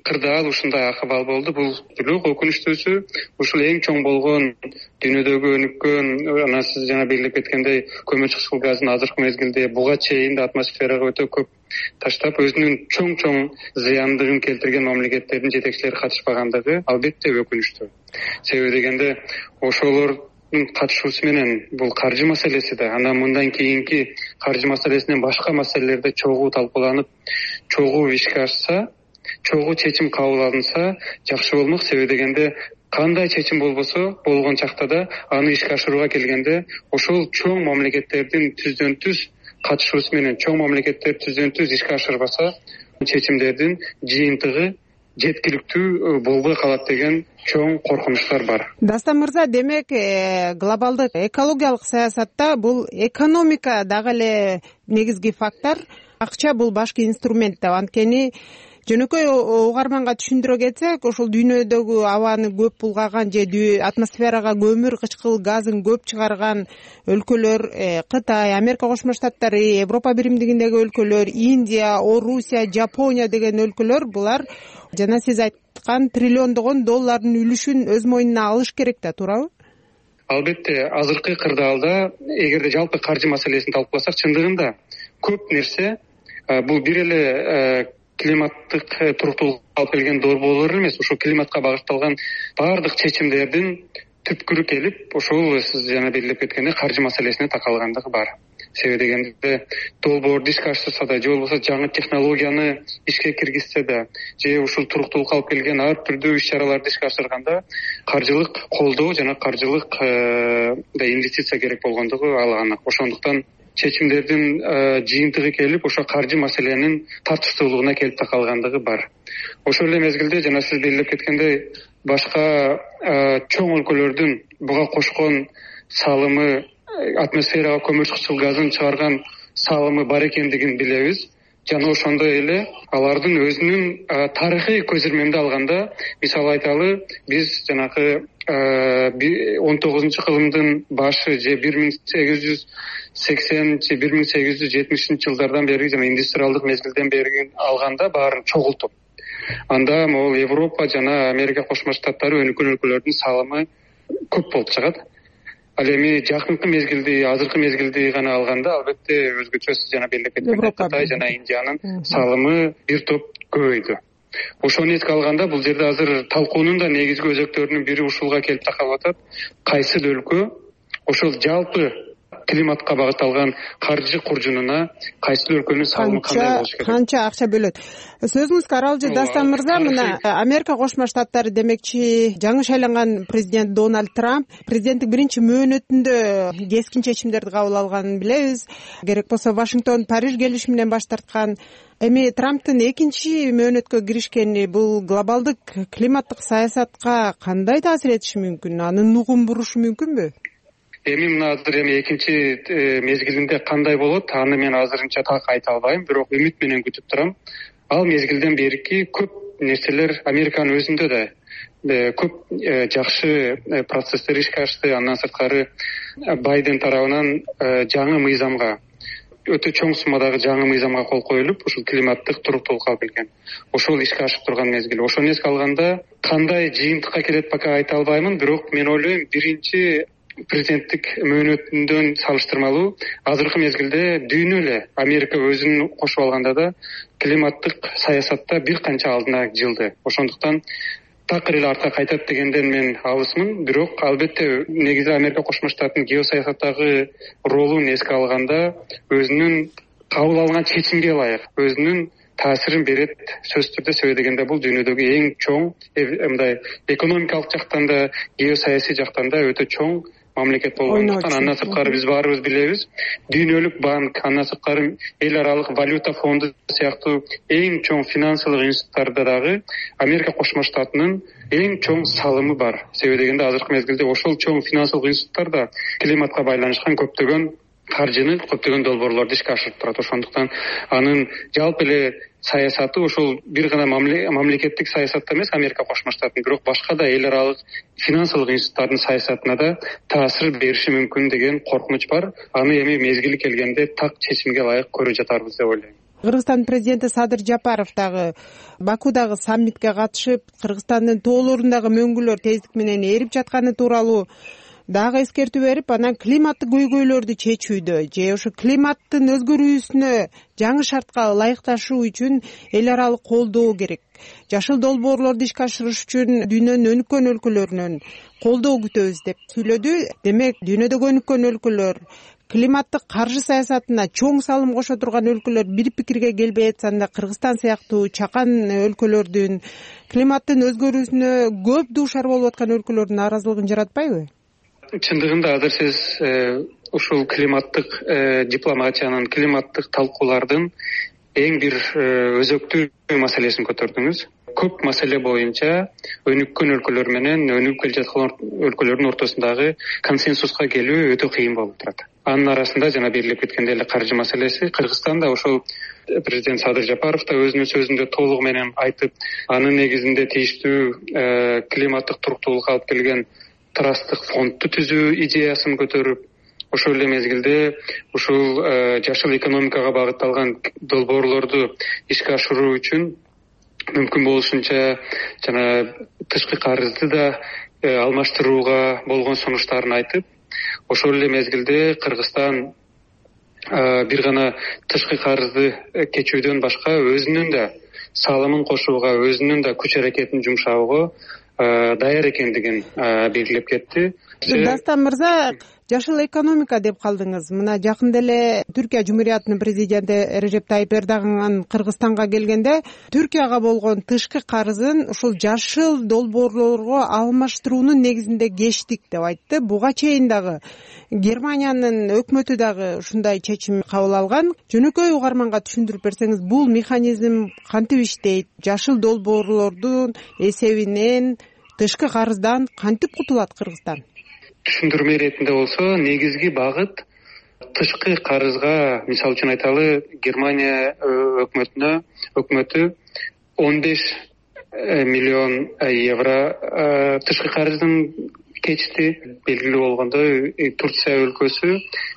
кырдаал ушундай акыбал болду. Бул бирок өкүнүчтүүсү ушул эң чоң болгон дүйнөдөгү өнүккөн, анан сиз жана белгилеп кеткендей көмүр чыккыл газын азыркы мезгилде буга чейин да атмосферага өтө көп таштап, өзүнүн чоң зыяндыгын келтирген мамлекеттердин жетекчилери катышпагандыгы албетте өкүнүчтүү. Себеби дегенде ошолордун катышуусу менен бул каржы маселеси да, анан мындан кийинки каржы маселесинен башка маселелерде чогуу талкууланып, чогуу ишке ашса, чогуу чечим кабыл алынса жакшы болмок. Себеби дегенде кандай чечим болбосо болгон чакта да аны ишке ашырууга келгенде ошол чоң мамлекеттердин түздөн түз катышуусу менен, чоң мамлекеттер түздөн түз ишке ашырбаса чечимдердин жыйынтыгы жеткиликтүү болбой калат деген чоң коркунучтар бар. Дастан мырза, демек глобалдык экологиялык саясатта бул экономика дагы эле негизги фактор. Акча бул башкы инструмент да. Анткени жөнөкөй угарманга түшүндүрө кетсек, ошол дүйнөдөгү абаны көп булгаган же атмосферага көмүр кычкыл газын көп чыгарган өлкөлөр Кытай, Америка Кошмо Штаттары, Европа биримдигиндеги өлкөлөр, Индия, Орусия, Жапония деген өлкөлөр, булар жана сиз айткан триллиондогон доллардын үлүшүн өз мойнуна алыш керек да, туурабы? Албетте, азыркы кырдаалда эгерде жалпы каржы маселесин талкууласак, чындыгында көп нерсе бул бир эле климаттык туруктуулукка алып келген долбоорлор эмес, ошол климатка багытталган баардык чечимдердин түпкүрү келип, ошол сиз жана белгилеп кеткендей каржы маселесине такалгандыгы бар. Себеби дегенде долбоорду ишке ашырса да, же болбосо жаңы технологияны ишке киргизсе да, же ушул туруктуулукка алып келген ар түрдүү иш-чараларды ишке ашырганда каржылык колдоо жана каржылык инвестиция керек болгондугу алган. Ошондуктан чечимдердин жыйынтыгы келип, ошо каржы маселенин тартыштуулугуна келип такалгандыгы бар. Ошол эле мезгилде жана сиз белгилеп кеткендей, башка чоң өлкөлөрдүн буга кошкон салымы, атмосферага көмүр чыккыл газын чыгарган салымы бар экендигин билебиз. Жана ошондой эле алардын өзүнүн тарыхый көзөрмөмдү алганда, мисалы айталы, биз жанагы 19-кылымдын башы же 1880 же 1870 жылдардан бери жана индустриалдык мезгилден бери алганда баарын чогултуп, анда могул Европа жана Америка Кошмо Штаттары өнүккөн өлкөлөрдүн салымы көп болуп чыгат. Ал эми жакынкы мезгилди, азыркы мезгилди гана алганда, албетте өзгөчө сиз жана белгилеп кеткендей Кытай жана Индиянын салымы бир топ көбөйдү. Ошону эске алганда бул жерде азыр талкуунун да негизги өзөктөрүнүн бири ушулга келип такалып атат. Кайсы өлкө ошол жалпы климатка багытталган каржы куржунуна кайсы өлкөнүн салымы кандай болуш керек? Канча акча бөлөт? Сөзүңүзгө аралжы Дастан мырза, мына Америка Кошмо Штаттары демекчи жаңы шайланган президент Дональд Трамп президенттик биринчи мөөнөтүндө кескин чечимдерди кабыл алганын билебиз. Керек болсо Вашингтон Париж келишиминен баш тарткан. Эми Трамптын экинчи мөөнөткө киришкени бул глобалдык климаттык саясатка кандай таасир этиши мүмкүн? Анын нугун бурушу мүмкүнбү? Эми мына азыр экинчи мезгилинде кандай болот, аны мен азырынча так айта албайм, бирок үмүт менен күтүп турам. Ал мезгилден берки көп нерселер Американын өзүндө да көп жакшы процесстер ишке ашты. Андан сырткары Байден тарабынан жаңы мыйзамга, өтө чоң суммадагы жаңы мыйзамга кол коюлуп, ушул климаттык туруктуулукка алып келген. Ошол ишке ашып турган мезгил. Ошону эске алганда кандай жыйынтыкка келет пока айта албаймын, бирок мен ойлойм, биринчи президенттик мөөнөтүндөн салыштырмалуу азыркы мезгилде дүйнө эле Америка өзүн кошуп алганда да климаттык саясатта бир канча алдына жылды. Ошондуктан такыр эле артка кайтат дегенден мен алысмын, бирок албетте негизи Америка Кошмо Штаттын геосаясаттагы ролун эске алганда өзүнүн кабыл алган чечимге ылайык өзүнүн таасирин берет сөзсүз түрдө. Себеби дегенде бул дүйнөдөгү эң чоң мындай экономикалык жактан да, геосаясий жактан да өтө чоң мамлекет болгондуктан, андан сырткары биз баарыбыз билебиз, дүйнөлүк банк, андан сырткары эл аралык валюта фонду сыяктуу эң чоң финансылык институттарда дагы Америка Кошмо Штатынын эң чоң салымы бар. Себеби дегенде азыркы мезгилде ошол чоң финансылык институттар да климатка байланышкан көптөгөн каржыны, көптөгөн долбоорлорду ишке ашырып турат. Ошондуктан анын жалпы эле саясаты ошол бир гана мамлекеттик саясатта эмес Америка Кошмо Штатын, бирок башка да эл аралык финансылык институттардын саясатына да таасир бериши мүмкүн деген коркунуч бар. Аны эми мезгили келгенде так чечимге ылайык көрө жатарбыз деп ойлойм. Кыргызстан президенти Садыр Жапаров дагы Бакудагы саммитке катышып, Кыргызстандын тоолорундагы мөңгүлөр тездик менен эрип жатканы тууралуу дагы эскертүү берип, анан климаттык көйгөйлөрдү чечүүдө же ошо климаттын өзгөрүүсүнө жаңы шартка ылайыкташуу үчүн эл аралык колдоо керек. Жашыл долбоорлорду ишке ашырыш үчүн дүйнөнүн өнүккөн өлкөлөрүнөн колдоо күтөбүз деп сүйлөдү. Демек, дүйнөдөгү өнүккөн өлкөлөр климаттык каржы саясатына чоң салым кошо турган өлкөлөр бир пикирге келбей жатсанда, Кыргызстан сыяктуу чакан өлкөлөрдүн климаттын өзгөрүүсүнө көп дуушар болуп аткан өлкөлөрдүн нааразылыгын жаратпайбы? Чындыгында азыр сиз ушул климаттык дипломатиянын, климаттык талкуулардын эң бир өзөктүү маселесин көтөрдүңүз. Көп маселе боюнча өнүккөн өлкөлөр менен өнүгүп келе жаткан өлкөлөрдүн ортосундагы консенсуска келүү өтө кыйын болуп турат. Анын арасында жана белгилеп кеткендей эле каржы маселеси. Кыргызстан да ошол президент Садыр Жапаров да өзүнүн сөзүндө толугу менен айтып, анын негизинде тийиштүү климаттык туруктуулукка алып келген трасттык фондду түзүү идеясын көтөрүп, ошол эле мезгилде ушул жашыл экономикага багытталган долбоорлорду ишке ашыруу үчүн мүмкүн болушунча жана тышкы карызды да алмаштырууга болгон сунуштарын айтып, ошол эле мезгилде Кыргызстан бир гана тышкы карызды кечүүдөн башка өзүнүн да салымын кошууга, өзүнүн да күч аракетин жумшаууга даяр экендигин белгилеп кетти. Дастан мырза, жашыл экономика деп калдыңыз. Мына жакында эле Түркия Жумуриятынын президенти Режеп Тайип Эрдоган Кыргызстанга келгенде Түркияга болгон тышкы карызын ушул жашыл долбоорлорго алмаштыруунун негизинде кечтик деп айтты. Буга чейин дагы Германиянын өкмөтү дагы ушундай чечим кабыл алган. Жөнөкөй угарманга түшүндүрүп берсеңиз, бул механизм кантип иштейт? Жашыл долбоорлордун эсебинен тышкы карыздан кантип кутулат Кыргызстан? Түшүндүрмө иретинде болсо, негизги багыт тышкы карызга, мисалы үчүн айталы, Германия өкмөтү 15 миллион евро тышкы карыздын кечти. Белгилүү болгондой, Турция өлкөсү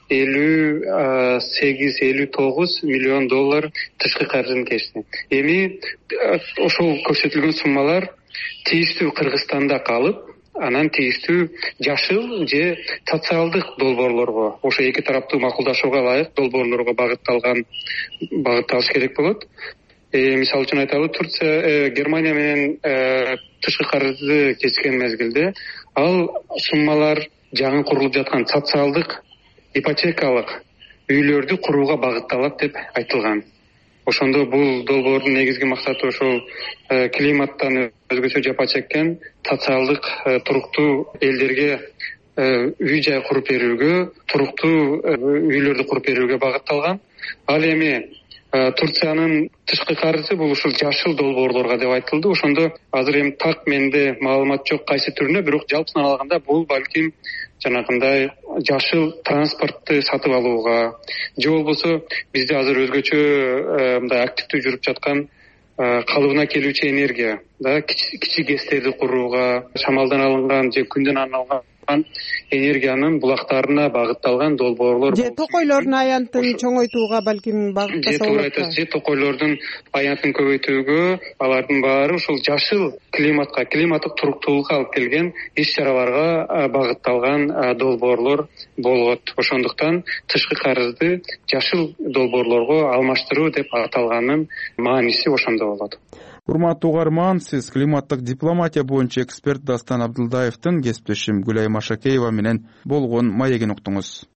58-59 миллион доллар тышкы карызын кечти. Эми ошол көрсөтүлгөн суммалар тийиштүү Кыргызстанда калып, анан тийиштүү жашыл же социалдык долбоорлорго, ошо эки тараптуу макулдашууга ылайык долбоорлорго багытталыш керек болот. Мисалы үчүн айталы, Турция, Германия менен тышкы карызды кечкен мезгилде ал суммалар жаңы курулуп жаткан социалдык ипотекалык үйлөрдү курууга багытталат деп айтылган. Ошондо бул долбоордун негизги максаты ошол климаттан өзгөчө жапа чеккен социалдык туруктуу элдерге үй жай куруп берүүгө, туруктуу үйлөрдү куруп берүүгө багытталган. Ал эми Турциянын тышкы карызы бул ушул жашыл долбоорлорго деп айтылды. Ошондо азыр эми так менде маалымат жок кайсы түрүнө, бирок жалпысынан алганда бул балким жанагындай жашыл транспортты сатып алууга, же болбосо бизде азыр өзгөчө мындай активдүү жүрүп жаткан калыбына келүүчү энергия, кичи ГЭСтерди курууга, шамалдан алынган же күндөн алынган энергиянын булактарына багытталган долбоорлор. Же токойлордун аянтын чоңойтууга балким багыттаса болот. Же токойлордун аянтын көбөйтүүгө, алардын баары ушул жашыл климатка, климаттык туруктуулукка алып келген иш-чараларга багытталган долбоорлор болот. Ошондуктан тышкы карызды жашыл долбоорлорго алмаштыруу деп аталганын мааниси ошондо болот. Урматтуу угарман, сиз климаттык дипломатия боюнча эксперт Дастан Абдылдаевдин кесиптешим Гүлай Машакеева менен болгон маегин уктуңуз.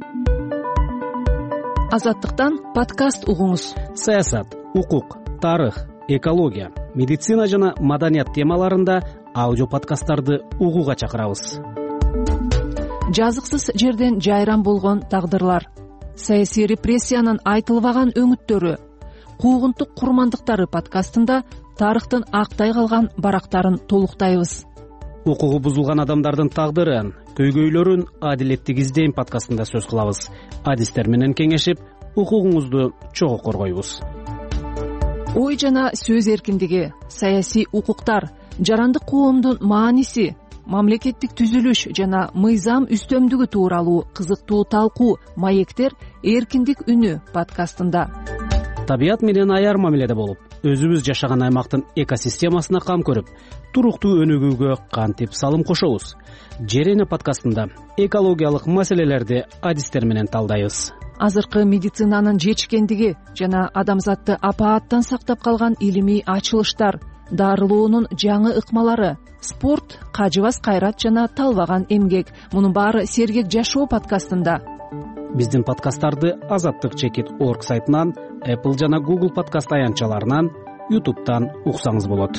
Азаттыктан подкаст угуңуз. Саясат, укук, тарых, экология, медицина жана маданият темаларында аудио подкасттарды угууга чакырабыз. Жазыксыз жерден жайран болгон тагдырлар, саясий репрессиянын айтылбаган өңүттөрү, куугунтук курмандыктары подкастында тарыхтын актай калган барактарын толуктайбыз. Укугу бузулган адамдардын тагдырын, көйгөйлөрүн адилеттик издейм подкастында сөз кылабыз. Адистер менен кеңешип, укугуңузду чогуу коргойбуз. Ой жана сөз эркиндиги, саясий укуктар, жарандык коомдун мааниси, мамлекеттик түзүлүш жана мыйзам үстөмдүгү тууралуу кызыктуу талкуу маектер эркиндик үнү подкастында. табият менен аяр мамиледе болуп, өзүбүз жашаган аймактын экосистемасына кам көрүп, туруктуу өнүгүүгө кантип салым кошобуз? Жер эне подкастында экологиялык маселелерди адистер менен талдайбыз. Азыркы медицинанын жетишкендиги жана адамзатты апааттан сактап калган илимий ачылыштар, дарылоонун жаңы ыкмалары, спорт, кажыбас кайрат жана талбаган эмгек — мунун баары Сергек жашоо подкастында. Биздин подкасттарды azattik.org сайтынан, Apple жана Google подкаст аянтчаларынан, YouTube'дан уксаңыз болот.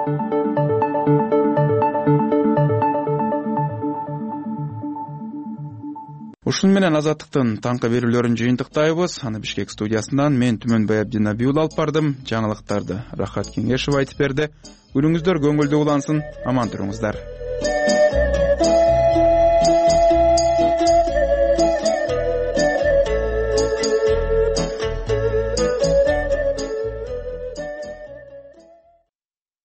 Ушун менен Азаттыктын таңкы берүүлөрүн жыйынтыктайбыз. Аны Бишкек студиясынан мен Түмөнбай Абдинабиул алып бардым. Жаңылыктарды Рахат Кеңешев айтып берди. Күнүңүздөр көңүлдүү улансын, аман туруңуздар.